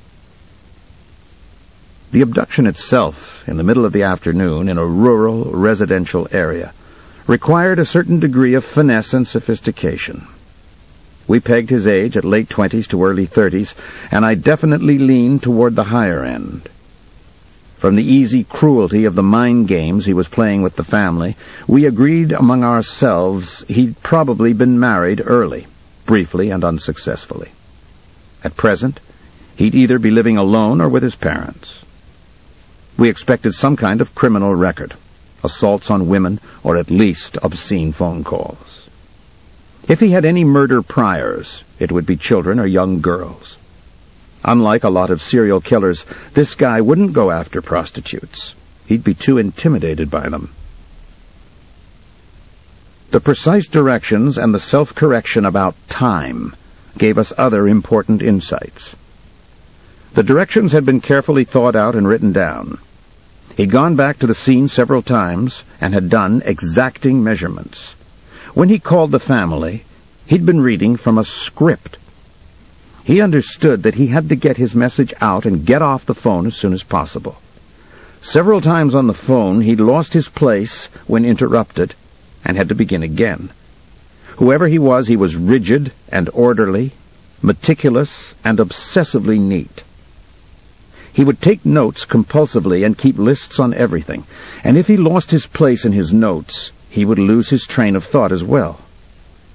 The abduction itself, in the middle of the afternoon in a rural residential area, required a certain degree of finesse and sophistication. We pegged his age at late twenties to early thirties, and I definitely leaned toward the higher end. From the easy cruelty of the mind games he was playing with the family, we agreed among ourselves he'd probably been married early, briefly and unsuccessfully. At present, he'd either be living alone or with his parents. We expected some kind of criminal record, assaults on women, or at least obscene phone calls. If he had any murder priors, it would be children or young girls. Unlike a lot of serial killers, this guy wouldn't go after prostitutes. He'd be too intimidated by them. The precise directions and the self-correction about time gave us other important insights. The directions had been carefully thought out and written down. He'd gone back to the scene several times and had done exacting measurements. When he called the family, he'd been reading from a script. He understood that he had to get his message out and get off the phone as soon as possible. Several times on the phone, he'd lost his place when interrupted and had to begin again. Whoever he was, he was rigid and orderly, meticulous and obsessively neat. He would take notes compulsively and keep lists on everything, and if he lost his place in his notes, he would lose his train of thought as well.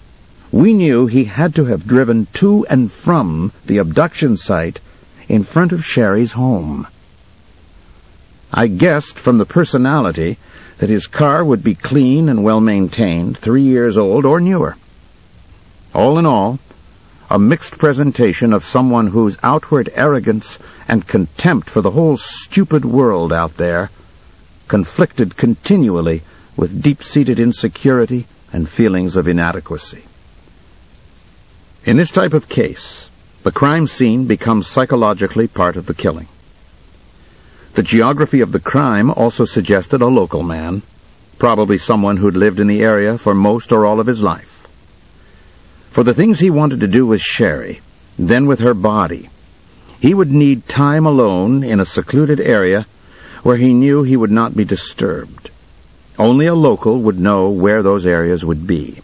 we knew he had to have driven to and from the abduction site in front of Sherry's home. I guessed from the personality that his car would be clean and well-maintained, three years old or newer. All in all, a mixed presentation of someone whose outward arrogance and contempt for the whole stupid world out there conflicted continually with deep-seated insecurity and feelings of inadequacy. In this type of case, the crime scene becomes psychologically part of the killing. The geography of the crime also suggested a local man, probably someone who'd lived in the area for most or all of his life. For the things he wanted to do with Sherry, then with her body, he would need time alone in a secluded area where he knew he would not be disturbed. Only a local would know where those areas would be.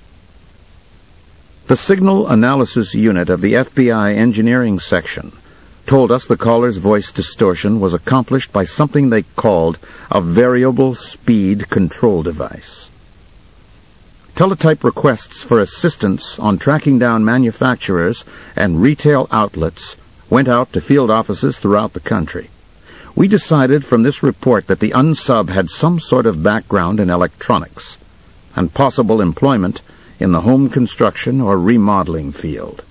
The Signal Analysis Unit of the F B I Engineering Section told us the caller's voice distortion was accomplished by something they called a variable speed control device. Teletype requests for assistance on tracking down manufacturers and retail outlets went out to field offices throughout the country. We decided from this report that the unsub had some sort of background in electronics and possible employment in the home construction or remodeling field.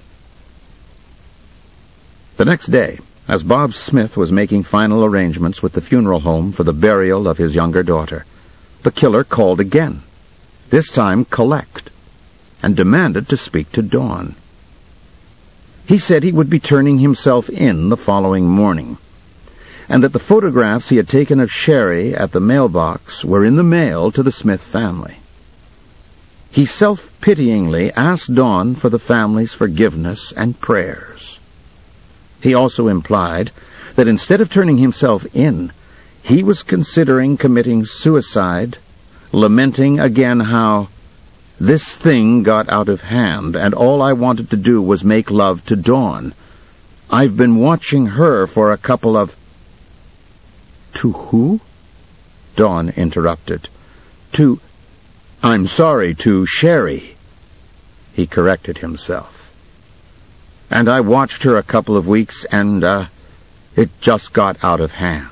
The next day, as Bob Smith was making final arrangements with the funeral home for the burial of his younger daughter, the killer called again, this time collect, and demanded to speak to Dawn. He said he would be turning himself in the following morning, and that the photographs he had taken of Sherry at the mailbox were in the mail to the Smith family. He self-pityingly asked Dawn for the family's forgiveness and prayers. He also implied that instead of turning himself in, he was considering committing suicide, lamenting again how this thing got out of hand and all I wanted to do was make love to Dawn. I've been watching her for a couple of... To who? Dawn interrupted. To... I'm sorry, to Sherry. He corrected himself. And I watched her a couple of weeks, and, uh, it just got out of hand.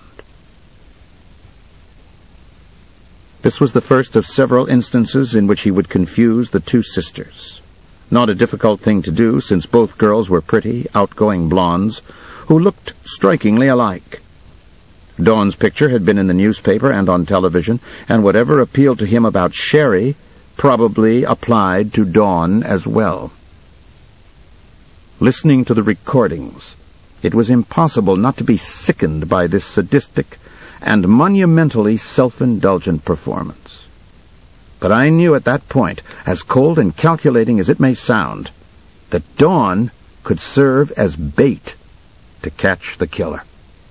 This was the first of several instances in which he would confuse the two sisters. Not a difficult thing to do, since both girls were pretty, outgoing blondes, who looked strikingly alike. Dawn's picture had been in the newspaper and on television, and whatever appealed to him about Sherry probably applied to Dawn as well. Listening to the recordings, it was impossible not to be sickened by this sadistic and monumentally self-indulgent performance. But I knew at that point, as cold and calculating as it may sound, that Dawn could serve as bait to catch the killer.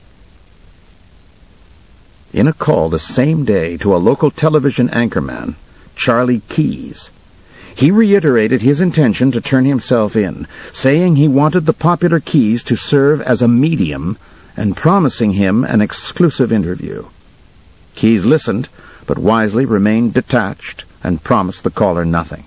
In a call the same day to a local television anchorman, Charlie Keyes, he reiterated his intention to turn himself in, saying he wanted the popular Keyes to serve as a medium and promising him an exclusive interview. Keyes listened, but wisely remained detached and promised the caller nothing.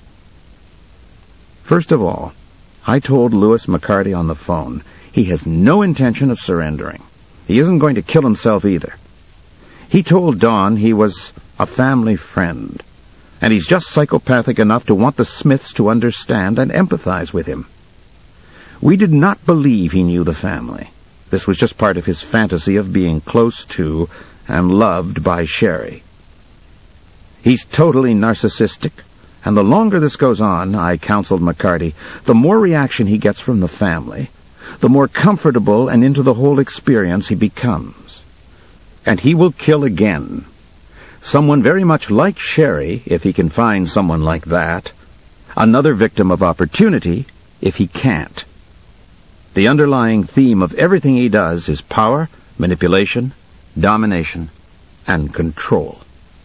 First of all, I told Louis McCarty on the phone he has no intention of surrendering. He isn't going to kill himself either. He told Dawn he was a family friend, and he's just psychopathic enough to want the Smiths to understand and empathize with him. We did not believe he knew the family. This was just part of his fantasy of being close to and loved by Sherry. He's totally narcissistic, and the longer this goes on, I counseled McCarty, the more reaction he gets from the family, the more comfortable and into the whole experience he becomes. And he will kill again. Someone very much like Sherry, if he can find someone like that. Another victim of opportunity, if he can't. The underlying theme of everything he does is power, manipulation, domination, and control.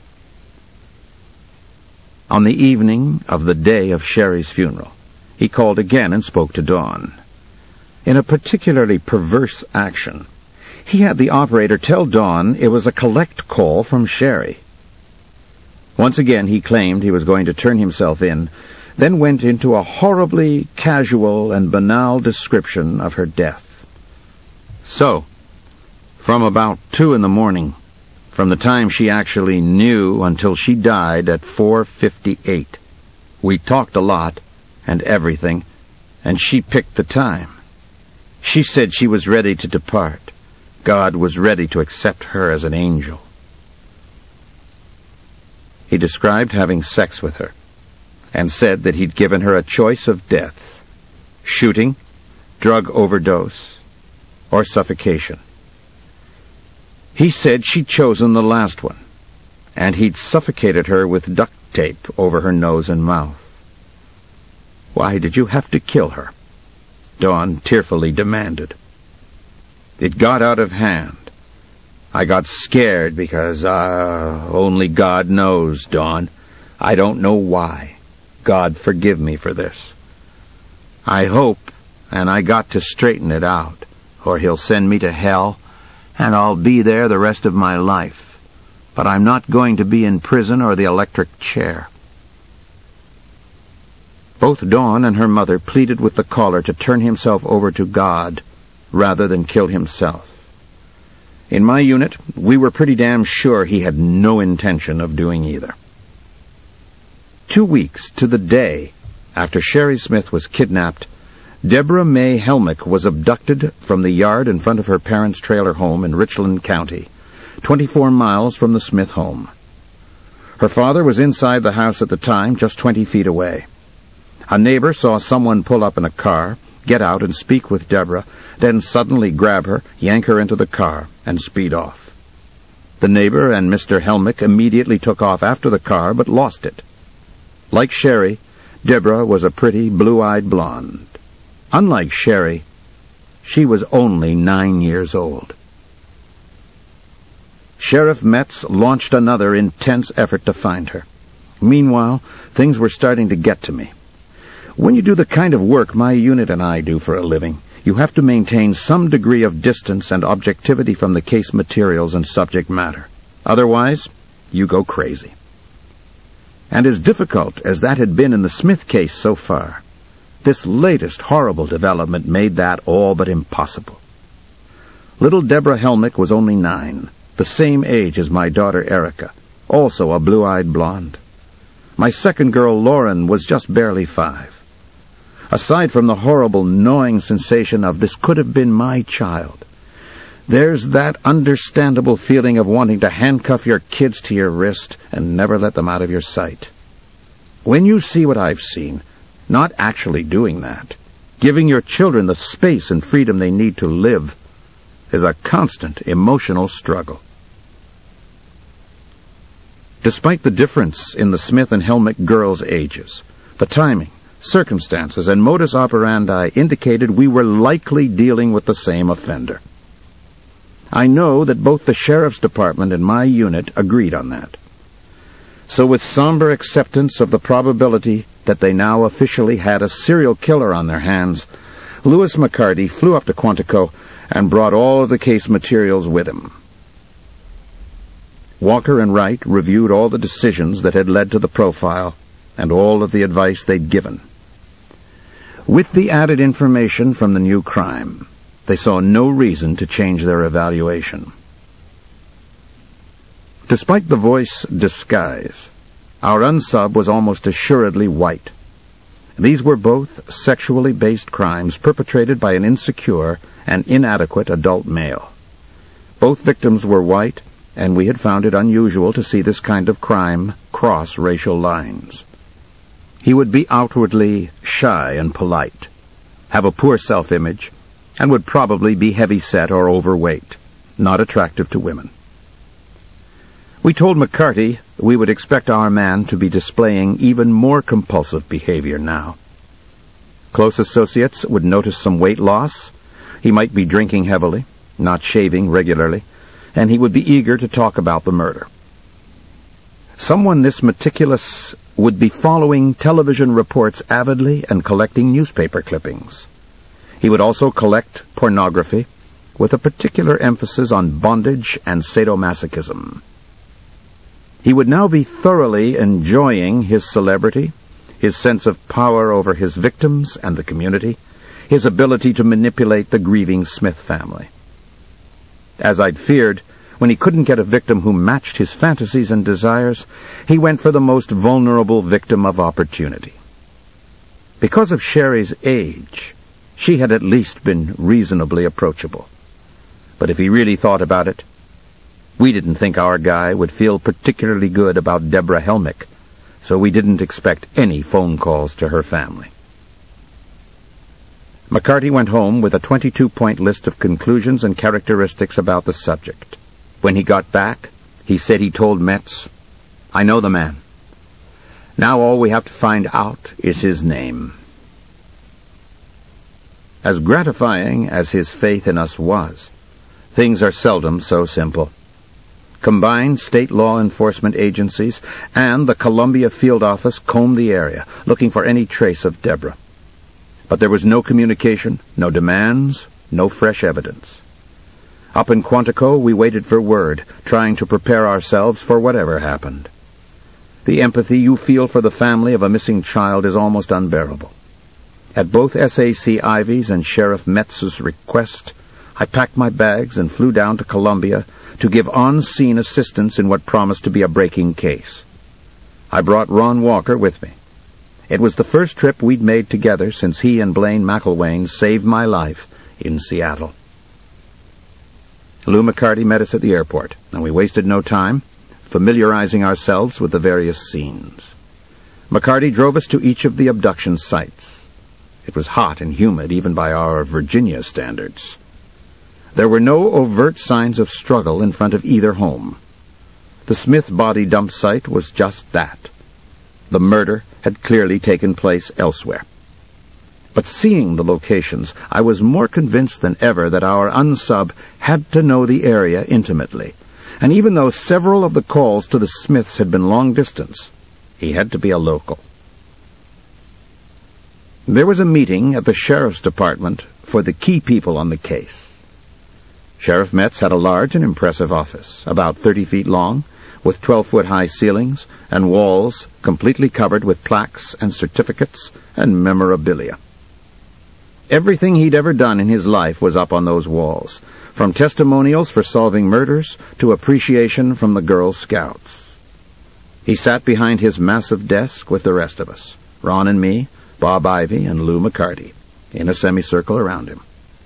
On the evening of the day of Sherry's funeral, he called again and spoke to Dawn. In a particularly perverse action, he had the operator tell Dawn it was a collect call from Sherry. Once again he claimed he was going to turn himself in, then went into a horribly casual and banal description of her death. So, from about two in the morning, from the time she actually knew until she died at four fifty-eight, we talked a lot and everything, and she picked the time. She said she was ready to depart. God was ready to accept her as an angel. He described having sex with her, and said that he'd given her a choice of death: shooting, drug overdose, or suffocation. He said she'd chosen the last one, and he'd suffocated her with duct tape over her nose and mouth. "Why did you have to kill her?" Dawn tearfully demanded. "It got out of hand. I got scared because, uh, only God knows, Dawn. I don't know why. God forgive me for this. I hope, and I got to straighten it out, or he'll send me to hell, and I'll be there the rest of my life. But I'm not going to be in prison or the electric chair." Both Dawn and her mother pleaded with the caller to turn himself over to God rather than kill himself. In my unit, we were pretty damn sure he had no intention of doing either. Two weeks to the day after Sherry Smith was kidnapped, Deborah May Helmick was abducted from the yard in front of her parents' trailer home in Richland County, twenty-four miles from the Smith home. Her father was inside the house at the time, just twenty feet away. A neighbor saw someone pull up in a car, get out and speak with Deborah, then suddenly grab her, yank her into the car, and speed off. The neighbor and Mister Helmick immediately took off after the car, but lost it. Like Sherry, Deborah was a pretty, blue-eyed blonde. Unlike Sherry, she was only nine years old. Sheriff Metz launched another intense effort to find her. Meanwhile, things were starting to get to me. When you do the kind of work my unit and I do for a living, you have to maintain some degree of distance and objectivity from the case materials and subject matter. Otherwise, you go crazy. And as difficult as that had been in the Smith case so far, this latest horrible development made that all but impossible. Little Deborah Helmick was only nine, the same age as my daughter Erica, also a blue-eyed blonde. My second girl, Lauren, was just barely five. Aside from the horrible, gnawing sensation of this could have been my child, there's that understandable feeling of wanting to handcuff your kids to your wrist and never let them out of your sight. When you see what I've seen, not actually doing that, giving your children the space and freedom they need to live, is a constant emotional struggle. Despite the difference in the Smith and Helmick girls' ages, the timing, circumstances, and modus operandi indicated we were likely dealing with the same offender. I know that both the Sheriff's Department and my unit agreed on that. So with somber acceptance of the probability that they now officially had a serial killer on their hands, Louis McCarty flew up to Quantico and brought all of the case materials with him. Walker and Wright reviewed all the decisions that had led to the profile and all of the advice they'd given. With the added information from the new crime, they saw no reason to change their evaluation. Despite the voice disguise, our unsub was almost assuredly white. These were both sexually based crimes perpetrated by an insecure and inadequate adult male. Both victims were white, and we had found it unusual to see this kind of crime cross racial lines. He would be outwardly shy and polite, have a poor self-image, and would probably be heavy-set or overweight, not attractive to women. We told McCarty we would expect our man to be displaying even more compulsive behavior now. Close associates would notice some weight loss. He might be drinking heavily, not shaving regularly, and he would be eager to talk about the murder. Someone this meticulous would be following television reports avidly and collecting newspaper clippings. He would also collect pornography, with a particular emphasis on bondage and sadomasochism. He would now be thoroughly enjoying his celebrity, his sense of power over his victims and the community, his ability to manipulate the grieving Smith family. As I'd feared, when he couldn't get a victim who matched his fantasies and desires, he went for the most vulnerable victim of opportunity. Because of Sherry's age, she had at least been reasonably approachable. But if he really thought about it, we didn't think our guy would feel particularly good about Deborah Helmick, so we didn't expect any phone calls to her family. McCarty went home with a twenty-two point list of conclusions and characteristics about the subject. When he got back, he said he told Metz, "I know the man. Now all we have to find out is his name." As gratifying as his faith in us was, things are seldom so simple. Combined state law enforcement agencies and the Columbia field office combed the area, looking for any trace of Deborah. But there was no communication, no demands, no fresh evidence. Up in Quantico, we waited for word, trying to prepare ourselves for whatever happened. The empathy you feel for the family of a missing child is almost unbearable. At both S A C Ivy's and Sheriff Metz's request, I packed my bags and flew down to Columbia to give on-scene assistance in what promised to be a breaking case. I brought Ron Walker with me. It was the first trip we'd made together since he and Blaine McElwain saved my life in Seattle. Lou McCarty met us at the airport, and we wasted no time familiarizing ourselves with the various scenes. McCarty drove us to each of the abduction sites. It was hot and humid, even by our Virginia standards. There were no overt signs of struggle in front of either home. The Smith body dump site was just that. The murder had clearly taken place elsewhere. But seeing the locations, I was more convinced than ever that our unsub had to know the area intimately. And even though several of the calls to the Smiths had been long distance, he had to be a local. There was a meeting at the Sheriff's Department for the key people on the case. Sheriff Metz had a large and impressive office, about thirty feet long, with twelve-foot-high ceilings and walls completely covered with plaques and certificates and memorabilia. Everything he'd ever done in his life was up on those walls, from testimonials for solving murders to appreciation from the Girl Scouts. He sat behind his massive desk with the rest of us, Ron and me, Bob Ivy, and Lou McCarty, in a semicircle around him.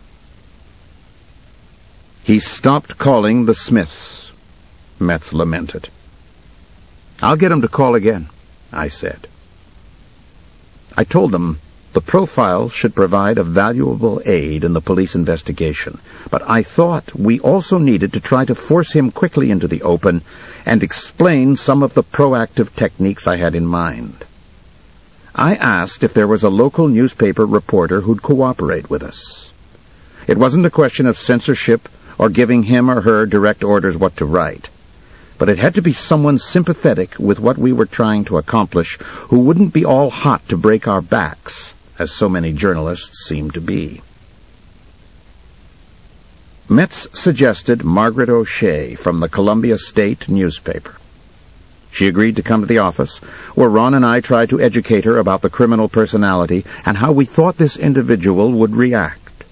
He stopped calling the Smiths, Metz lamented. "I'll get him to call again," I said. I told them the profile should provide a valuable aid in the police investigation, but I thought we also needed to try to force him quickly into the open and explain some of the proactive techniques I had in mind. I asked if there was a local newspaper reporter who'd cooperate with us. It wasn't a question of censorship or giving him or her direct orders what to write, but it had to be someone sympathetic with what we were trying to accomplish, who wouldn't be all hot to break our backs, as so many journalists seem to be. Metz suggested Margaret O'Shea from the Columbia State newspaper. She agreed to come to the office, where Ron and I tried to educate her about the criminal personality and how we thought this individual would react.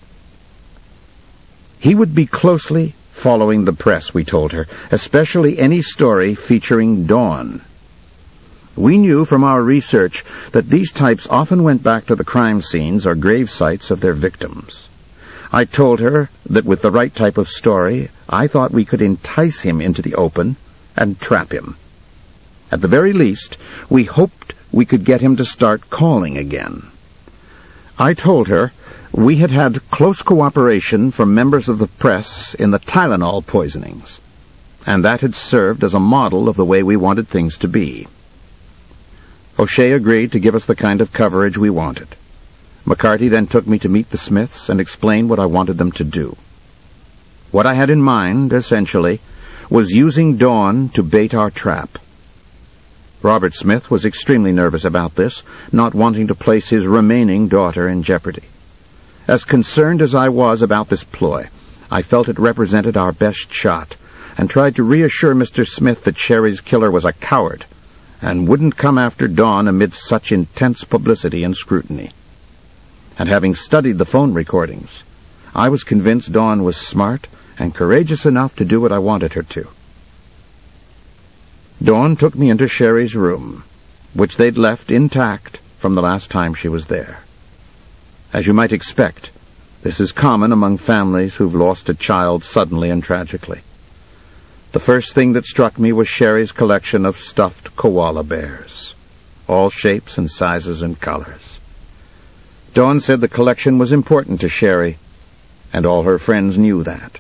He would be closely following the press, we told her, especially any story featuring Dawn. We knew from our research that these types often went back to the crime scenes or grave sites of their victims. I told her that with the right type of story, I thought we could entice him into the open and trap him. At the very least, we hoped we could get him to start calling again. I told her we had had close cooperation from members of the press in the Tylenol poisonings, and that had served as a model of the way we wanted things to be. O'Shea agreed to give us the kind of coverage we wanted. McCarty then took me to meet the Smiths and explain what I wanted them to do. What I had in mind, essentially, was using Dawn to bait our trap. Robert Smith was extremely nervous about this, not wanting to place his remaining daughter in jeopardy. As concerned as I was about this ploy, I felt it represented our best shot, and tried to reassure Mister Smith that Sherry's killer was a coward, and wouldn't come after Dawn amidst such intense publicity and scrutiny. And having studied the phone recordings, I was convinced Dawn was smart and courageous enough to do what I wanted her to. Dawn took me into Sherry's room, which they'd left intact from the last time she was there. As you might expect, this is common among families who've lost a child suddenly and tragically. The first thing that struck me was Sherry's collection of stuffed koala bears, all shapes and sizes and colors. Dawn said the collection was important to Sherry, and all her friends knew that.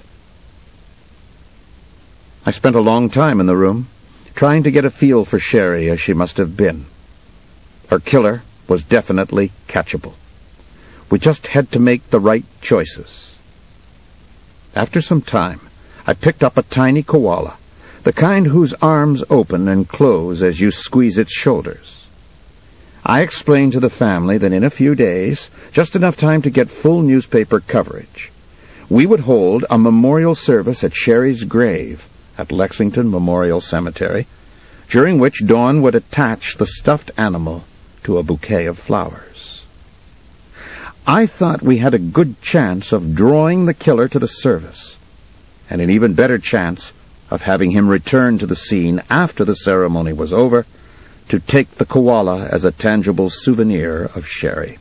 I spent a long time in the room, trying to get a feel for Sherry as she must have been. Her killer was definitely catchable. We just had to make the right choices. After some time, I picked up a tiny koala, the kind whose arms open and close as you squeeze its shoulders. I explained to the family that in a few days, just enough time to get full newspaper coverage, we would hold a memorial service at Sherry's grave at Lexington Memorial Cemetery, during which Dawn would attach the stuffed animal to a bouquet of flowers. I thought we had a good chance of drawing the killer to the service, and an even better chance of having him return to the scene after the ceremony was over to take the koala as a tangible souvenir of Sherry.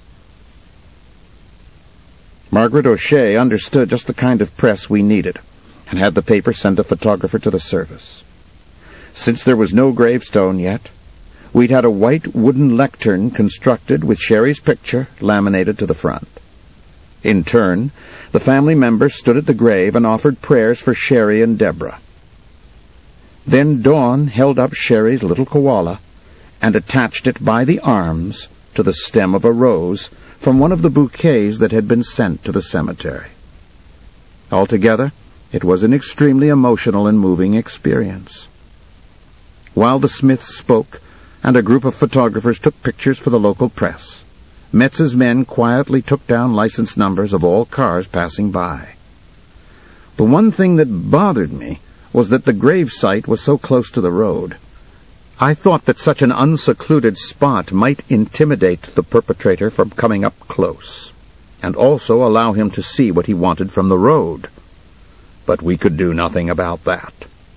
Margaret O'Shea understood just the kind of press we needed and had the paper send a photographer to the service. Since there was no gravestone yet, we'd had a white wooden lectern constructed with Sherry's picture laminated to the front. In turn, the family members stood at the grave and offered prayers for Sherry and Deborah. Then Dawn held up Sherry's little koala and attached it by the arms to the stem of a rose from one of the bouquets that had been sent to the cemetery. Altogether, it was an extremely emotional and moving experience. While the Smiths spoke, and a group of photographers took pictures for the local press, Metz's men quietly took down license numbers of all cars passing by. The one thing that bothered me was that the grave site was so close to the road. I thought that such an unsecluded spot might intimidate the perpetrator from coming up close, and also allow him to see what he wanted from the road. But we could do nothing about that.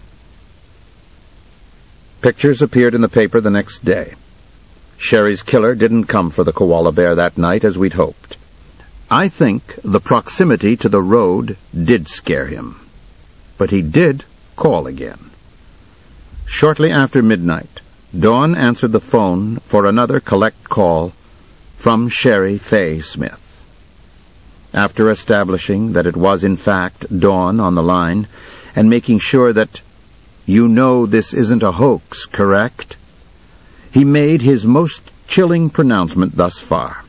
Pictures appeared in the paper the next day. Sherry's killer didn't come for the koala bear that night as we'd hoped. I think the proximity to the road did scare him, but he did call again. Shortly after midnight, Dawn answered the phone for another collect call from Sherry Fay Smith. After establishing that it was in fact Dawn on the line, and making sure that "You know this isn't a hoax, correct?" he made his most chilling pronouncement thus far.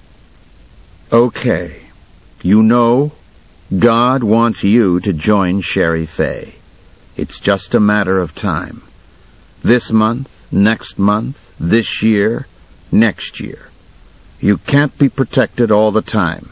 "Okay, you know, God wants you to join Sherry Fay. It's just a matter of time. This month, next month, this year, next year. You can't be protected all the time."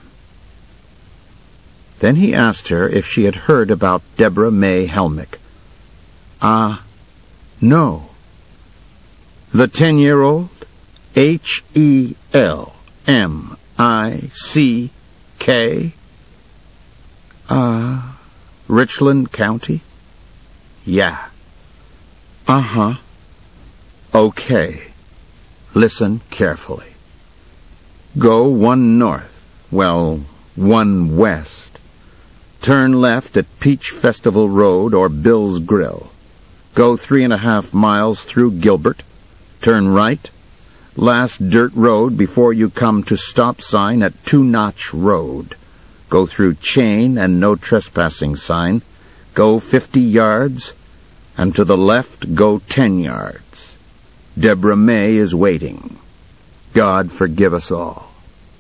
Then he asked her if she had heard about Deborah May Helmick. Ah, uh, no. The ten-year-old? H E L M I C K? Ah, uh, Richland County? Yeah. Uh-huh. Okay. Listen carefully. Go one north, well, one west. Turn left at Peach Festival Road or Bill's Grill. Go three and a half miles through Gilbert. Turn right. Last dirt road before you come to stop sign at Two Notch Road. Go through chain and no trespassing sign. Go fifty yards, and to the left go ten yards. Deborah May is waiting. God forgive us all.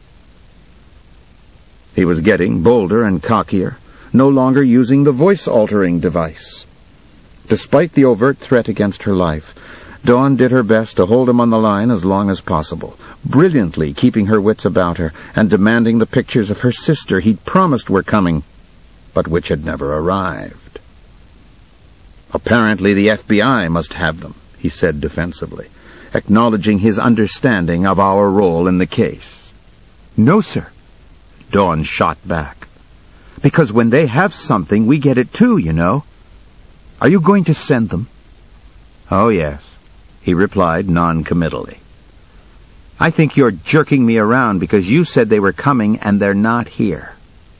He was getting bolder and cockier, no longer using the voice-altering device. Despite the overt threat against her life, Dawn did her best to hold him on the line as long as possible, brilliantly keeping her wits about her and demanding the pictures of her sister he'd promised were coming, but which had never arrived. Apparently the F B I must have them, he said defensively, acknowledging his understanding of our role in the case. No, sir, Dawn shot back. Because when they have something, we get it too, you know. Are you going to send them? Oh, yes, he replied non-committally. I think you're jerking me around because you said they were coming and they're not here.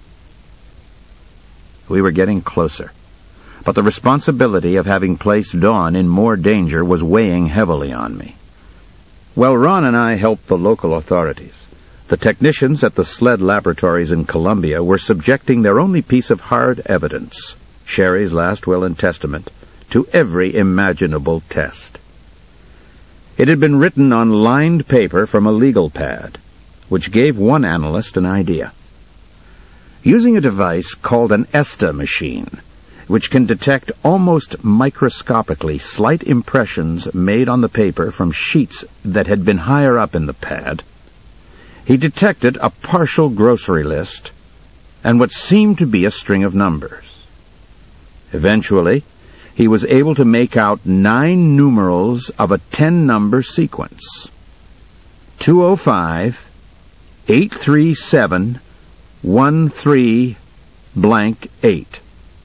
We were getting closer, but the responsibility of having placed Dawn in more danger was weighing heavily on me. While Ron and I helped the local authorities, the technicians at the SLED laboratories in Columbia were subjecting their only piece of hard evidence, Sherry's last will and testament, to every imaginable test. It had been written on lined paper from a legal pad, which gave one analyst an idea. Using a device called an ESTA machine, which can detect almost microscopically slight impressions made on the paper from sheets that had been higher up in the pad, he detected a partial grocery list and what seemed to be a string of numbers. Eventually, he was able to make out nine numerals of a ten-number sequence. two oh five, eight three seven, one three blank eight.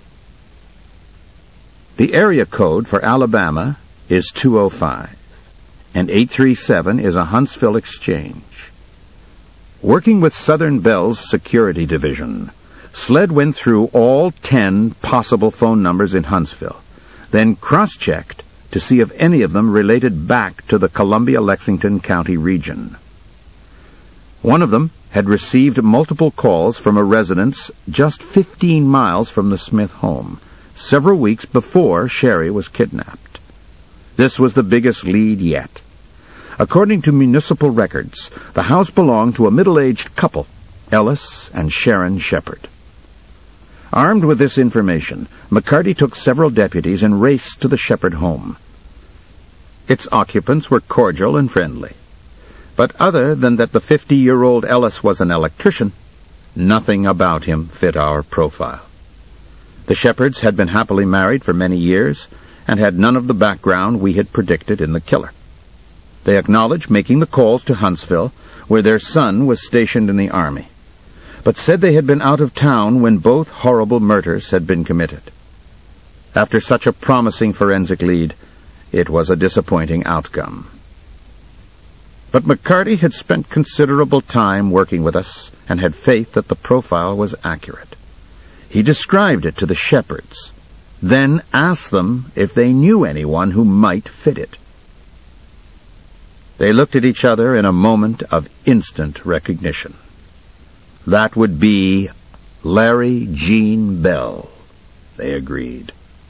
The area code for Alabama is two oh five, and eight three seven is a Huntsville exchange. Working with Southern Bell's security division, SLED went through all ten possible phone numbers in Huntsville, then cross-checked to see if any of them related back to the Columbia-Lexington County region. One of them had received multiple calls from a residence just fifteen miles from the Smith home, several weeks before Sherry was kidnapped. This was the biggest lead yet. According to municipal records, the house belonged to a middle-aged couple, Ellis and Sharon Shepard. Armed with this information, McCarty took several deputies and raced to the Shepard home. Its occupants were cordial and friendly. But other than that the fifty-year-old Ellis was an electrician, nothing about him fit our profile. The Shepards had been happily married for many years and had none of the background we had predicted in the killer. They acknowledged making the calls to Huntsville, where their son was stationed in the Army, but said they had been out of town when both horrible murders had been committed. After such a promising forensic lead, it was a disappointing outcome. But McCarty had spent considerable time working with us and had faith that the profile was accurate. He described it to the Shepards, then asked them if they knew anyone who might fit it. They looked at each other in a moment of instant recognition. That would be Larry Gene Bell, they agreed.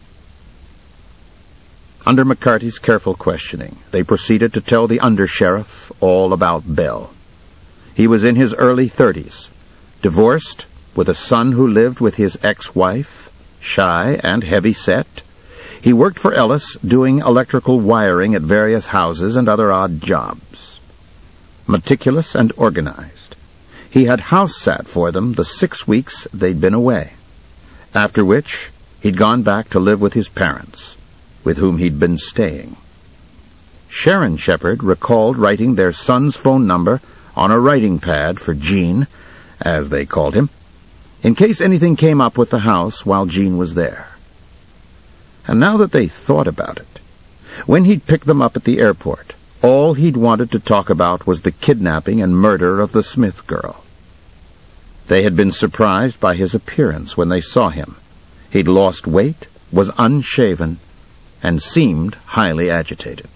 Under McCarty's careful questioning, they proceeded to tell the undersheriff all about Bell. He was in his early thirties, divorced, with a son who lived with his ex-wife, shy and heavy-set. He worked for Ellis, doing electrical wiring at various houses and other odd jobs. Meticulous and organized, he had house-sat for them the six weeks they'd been away, after which he'd gone back to live with his parents, with whom he'd been staying. Sharon Shepard recalled writing their son's phone number on a writing pad for Gene, as they called him, in case anything came up with the house while Gene was there. And now that they thought about it, when he'd picked them up at the airport, all he'd wanted to talk about was the kidnapping and murder of the Smith girl. They had been surprised by his appearance when they saw him. He'd lost weight, was unshaven, and seemed highly agitated.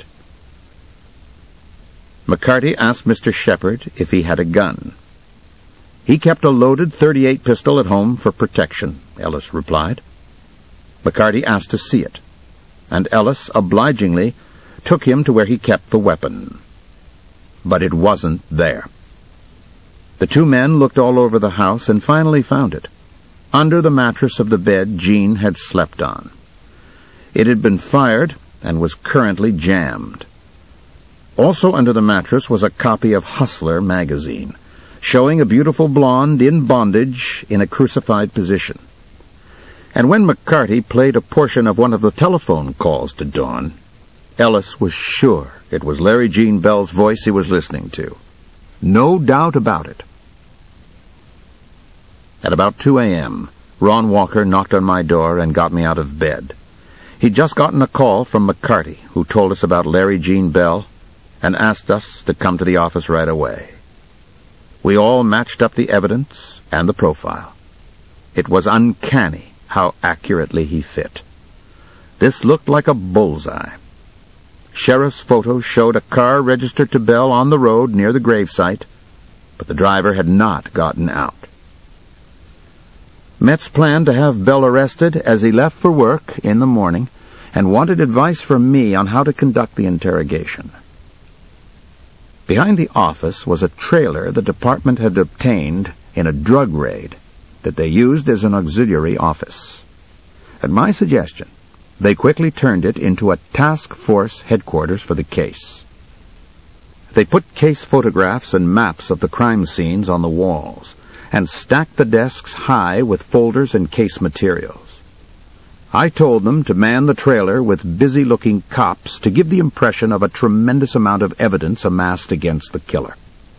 McCarty asked Mister Shepard if he had a gun. He kept a loaded thirty-eight pistol at home for protection, Ellis replied. McCarty asked to see it, and Ellis obligingly took him to where he kept the weapon. But it wasn't there. The two men looked all over the house and finally found it, under the mattress of the bed Gene had slept on. It had been fired and was currently jammed. Also under the mattress was a copy of Hustler magazine, showing a beautiful blonde in bondage in a crucified position. And when McCarty played a portion of one of the telephone calls to Dawn, Ellis was sure it was Larry Gene Bell's voice he was listening to. No doubt about it. At about two a.m., Ron Walker knocked on my door and got me out of bed. He'd just gotten a call from McCarty, who told us about Larry Gene Bell and asked us to come to the office right away. We all matched up the evidence and the profile. It was uncanny how accurately he fit. This looked like a bullseye. Sheriff's photo showed a car registered to Bell on the road near the gravesite, but the driver had not gotten out. Metz planned to have Bell arrested as he left for work in the morning and wanted advice from me on how to conduct the interrogation. Behind the office was a trailer the department had obtained in a drug raid that they used as an auxiliary office. At my suggestion, they quickly turned it into a task force headquarters for the case. They put case photographs and maps of the crime scenes on the walls and stacked the desks high with folders and case materials. I told them to man the trailer with busy-looking cops to give the impression of a tremendous amount of evidence amassed against the killer.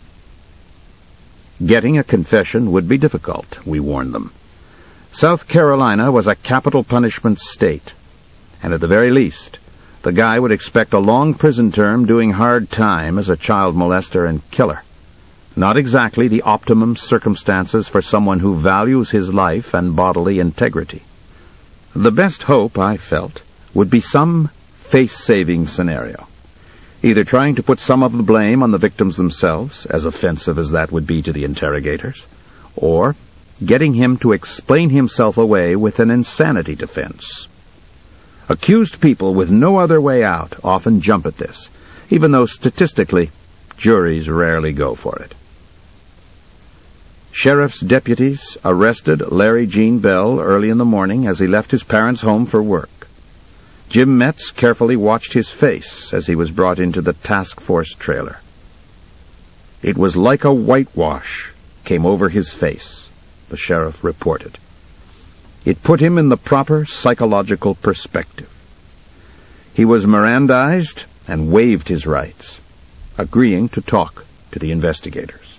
Getting a confession would be difficult, we warned them. South Carolina was a capital punishment state, and at the very least, the guy would expect a long prison term doing hard time as a child molester and killer. Not exactly the optimum circumstances for someone who values his life and bodily integrity. The best hope, I felt, would be some face-saving scenario. Either trying to put some of the blame on the victims themselves, as offensive as that would be to the interrogators, or getting him to explain himself away with an insanity defense. Accused people with no other way out often jump at this, even though statistically, juries rarely go for it. Sheriff's deputies arrested Larry Gene Bell early in the morning as he left his parents' home for work. Jim Metz carefully watched his face as he was brought into the task force trailer. It was like a whitewash came over his face, the sheriff reported. It put him in the proper psychological perspective. He was Mirandized and waived his rights, agreeing to talk to the investigators.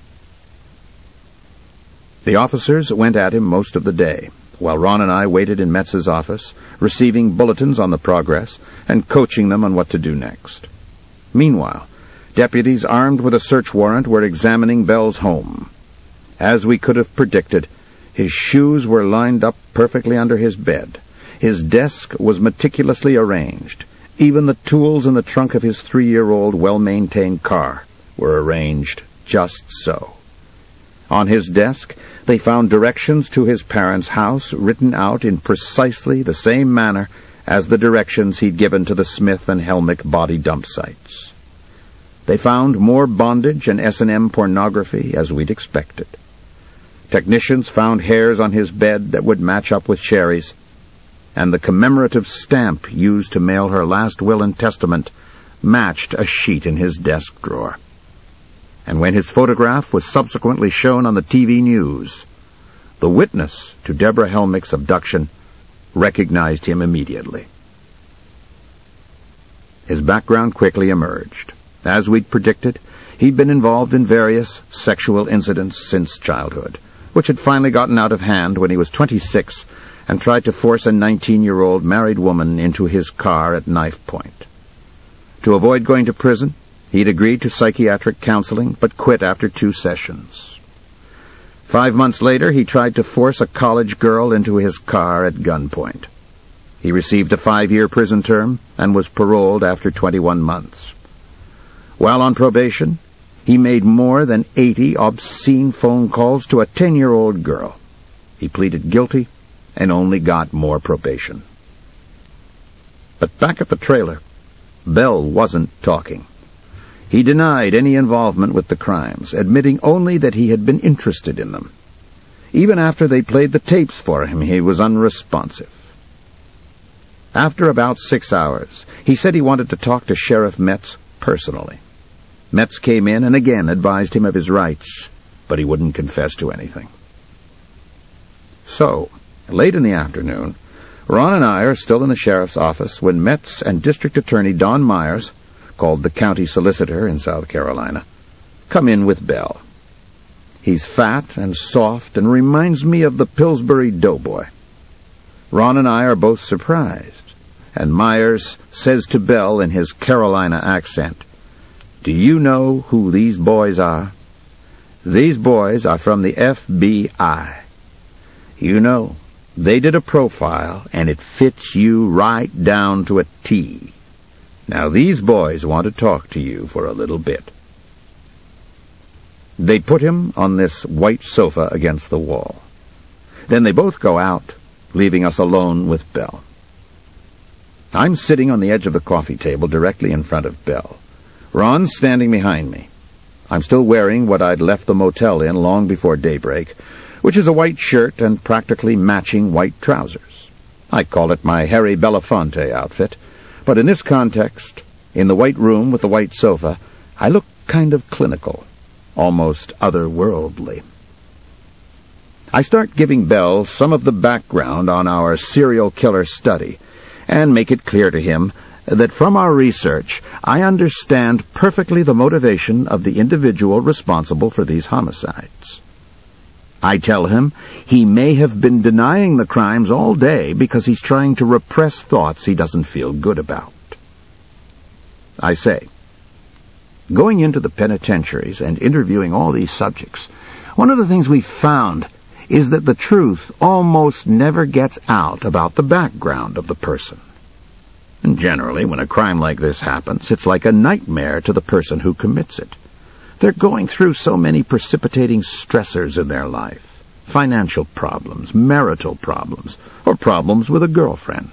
The officers went at him most of the day, while Ron and I waited in Metz's office, receiving bulletins on the progress and coaching them on what to do next. Meanwhile, deputies armed with a search warrant were examining Bell's home. As we could have predicted, his shoes were lined up perfectly under his bed. His desk was meticulously arranged. Even the tools in the trunk of his three-year-old well-maintained car were arranged just so. On his desk, they found directions to his parents' house written out in precisely the same manner as the directions he'd given to the Smith and Helmick body dump sites. They found more bondage and S and M pornography, as we'd expected. Technicians found hairs on his bed that would match up with Sherry's, and the commemorative stamp used to mail her last will and testament matched a sheet in his desk drawer. And when his photograph was subsequently shown on the T V news, the witness to Deborah Helmick's abduction recognized him immediately. His background quickly emerged. As we'd predicted, he'd been involved in various sexual incidents since childhood, which had finally gotten out of hand when he was twenty-six and tried to force a nineteen-year-old married woman into his car at knife point. To avoid going to prison, he'd agreed to psychiatric counseling, but quit after two sessions. Five months later, he tried to force a college girl into his car at gunpoint. He received a five-year prison term and was paroled after twenty-one months. While on probation, he made more than eighty obscene phone calls to a ten-year-old girl. He pleaded guilty and only got more probation. But back at the trailer, Bell wasn't talking. He denied any involvement with the crimes, admitting only that he had been interested in them. Even after they played the tapes for him, he was unresponsive. After about six hours, he said he wanted to talk to Sheriff Metz personally. Metz came in and again advised him of his rights, but he wouldn't confess to anything. So, late in the afternoon, Ron and I are still in the sheriff's office when Metz and District Attorney Don Myers, called the county solicitor in South Carolina, come in with Belle. He's fat and soft and reminds me of the Pillsbury Doughboy. Ron and I are both surprised, and Myers says to Belle in his Carolina accent, "Do you know who these boys are? These boys are from the F B I. You know, they did a profile, and it fits you right down to a T. Now these boys want to talk to you for a little bit." They put him on this white sofa against the wall. Then they both go out, leaving us alone with Belle. I'm sitting on the edge of the coffee table directly in front of Belle. Ron's standing behind me. I'm still wearing what I'd left the motel in long before daybreak, which is a white shirt and practically matching white trousers. I call it my Harry Belafonte outfit, but in this context, in the white room with the white sofa, I look kind of clinical, almost otherworldly. I start giving Belle some of the background on our serial killer study, and make it clear to him that from our research, I understand perfectly the motivation of the individual responsible for these homicides. I tell him he may have been denying the crimes all day because he's trying to repress thoughts he doesn't feel good about. I say, going into the penitentiaries and interviewing all these subjects, one of the things we've found is that the truth almost never gets out about the background of the person. And generally, when a crime like this happens, it's like a nightmare to the person who commits it. They're going through so many precipitating stressors in their life, financial problems, marital problems, or problems with a girlfriend.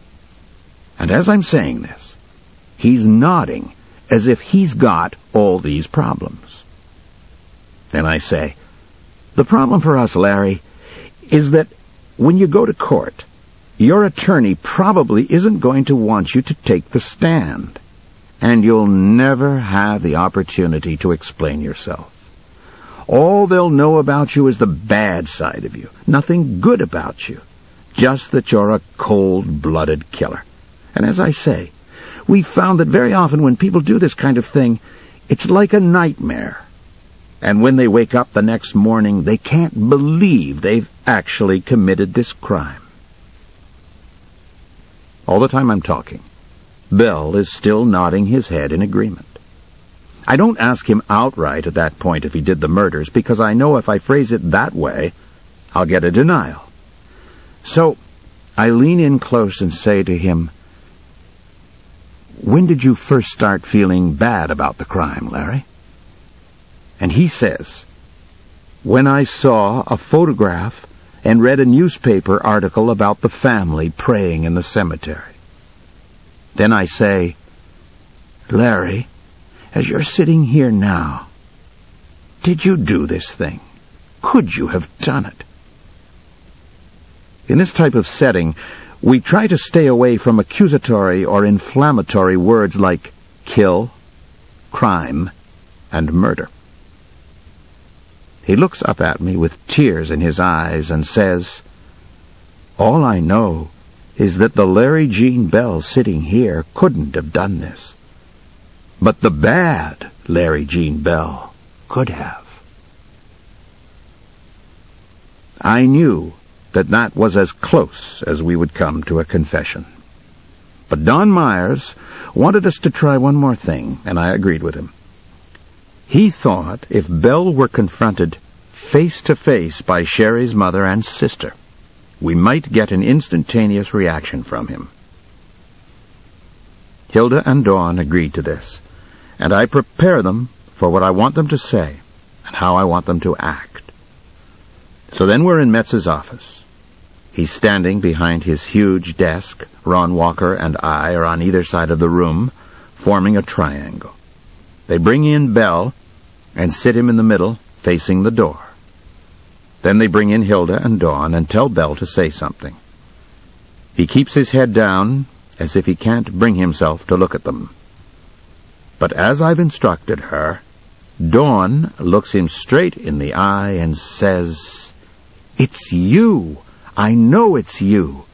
And as I'm saying this, he's nodding as if he's got all these problems. Then I say, the problem for us, Larry, is that when you go to court, your attorney probably isn't going to want you to take the stand, and you'll never have the opportunity to explain yourself. All they'll know about you is the bad side of you, nothing good about you, just that you're a cold-blooded killer. And as I say, we've found that very often when people do this kind of thing, it's like a nightmare. And when they wake up the next morning, they can't believe they've actually committed this crime. All the time I'm talking, Belle is still nodding his head in agreement. I don't ask him outright at that point if he did the murders, because I know if I phrase it that way, I'll get a denial. So I lean in close and say to him, "When did you first start feeling bad about the crime, Larry?" And he says, "When I saw a photograph and read a newspaper article about the family praying in the cemetery." Then I say, "Larry, as you're sitting here now, did you do this thing? Could you have done it?" In this type of setting, we try to stay away from accusatory or inflammatory words like kill, crime, and murder. He looks up at me with tears in his eyes and says, "All I know is that the Larry Gene Bell sitting here couldn't have done this. But the bad Larry Gene Bell could have." I knew that that was as close as we would come to a confession. But Don Myers wanted us to try one more thing, and I agreed with him. He thought if Belle were confronted face-to-face by Sherry's mother and sister, we might get an instantaneous reaction from him. Hilda and Dawn agreed to this, and I prepare them for what I want them to say and how I want them to act. So then we're in Metz's office. He's standing behind his huge desk. Ron Walker and I are on either side of the room, forming a triangle. They bring in Belle and sit him in the middle, facing the door. Then they bring in Hilda and Dawn and tell Belle to say something. He keeps his head down, as if he can't bring himself to look at them. But as I've instructed her, Dawn looks him straight in the eye and says, "It's you! I know it's you!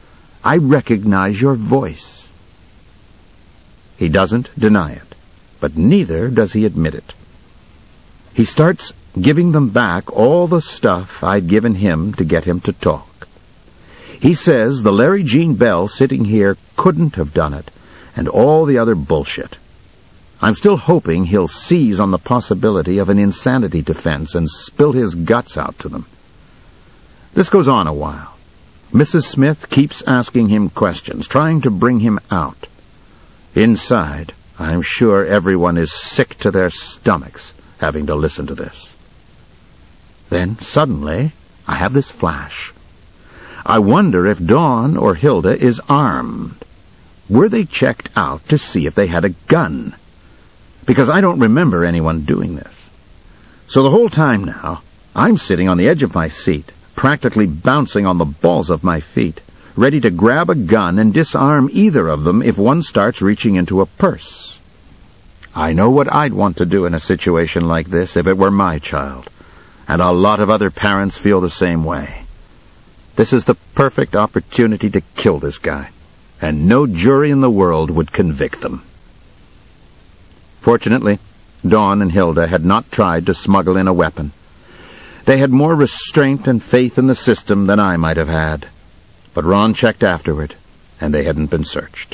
I recognize your voice." He doesn't deny it, but neither does he admit it. He starts giving them back all the stuff I'd given him to get him to talk. He says the Larry Gene Bell sitting here couldn't have done it, and all the other bullshit. I'm still hoping he'll seize on the possibility of an insanity defense and spill his guts out to them. This goes on a while. Missus Smith keeps asking him questions, trying to bring him out. Inside, I'm sure everyone is sick to their stomachs having to listen to this. Then, suddenly, I have this flash. I wonder if Dawn or Hilda is armed. Were they checked out to see if they had a gun? Because I don't remember anyone doing this. So the whole time now, I'm sitting on the edge of my seat, practically bouncing on the balls of my feet, ready to grab a gun and disarm either of them if one starts reaching into a purse. I know what I'd want to do in a situation like this if it were my child, and a lot of other parents feel the same way. This is the perfect opportunity to kill this guy, and no jury in the world would convict them. Fortunately, Dawn and Hilda had not tried to smuggle in a weapon. They had more restraint and faith in the system than I might have had. But Ron checked afterward, and they hadn't been searched.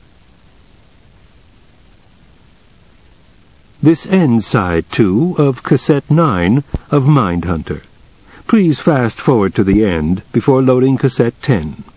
This ends side two of cassette nine of Mindhunter. Please fast forward to the end before loading cassette ten.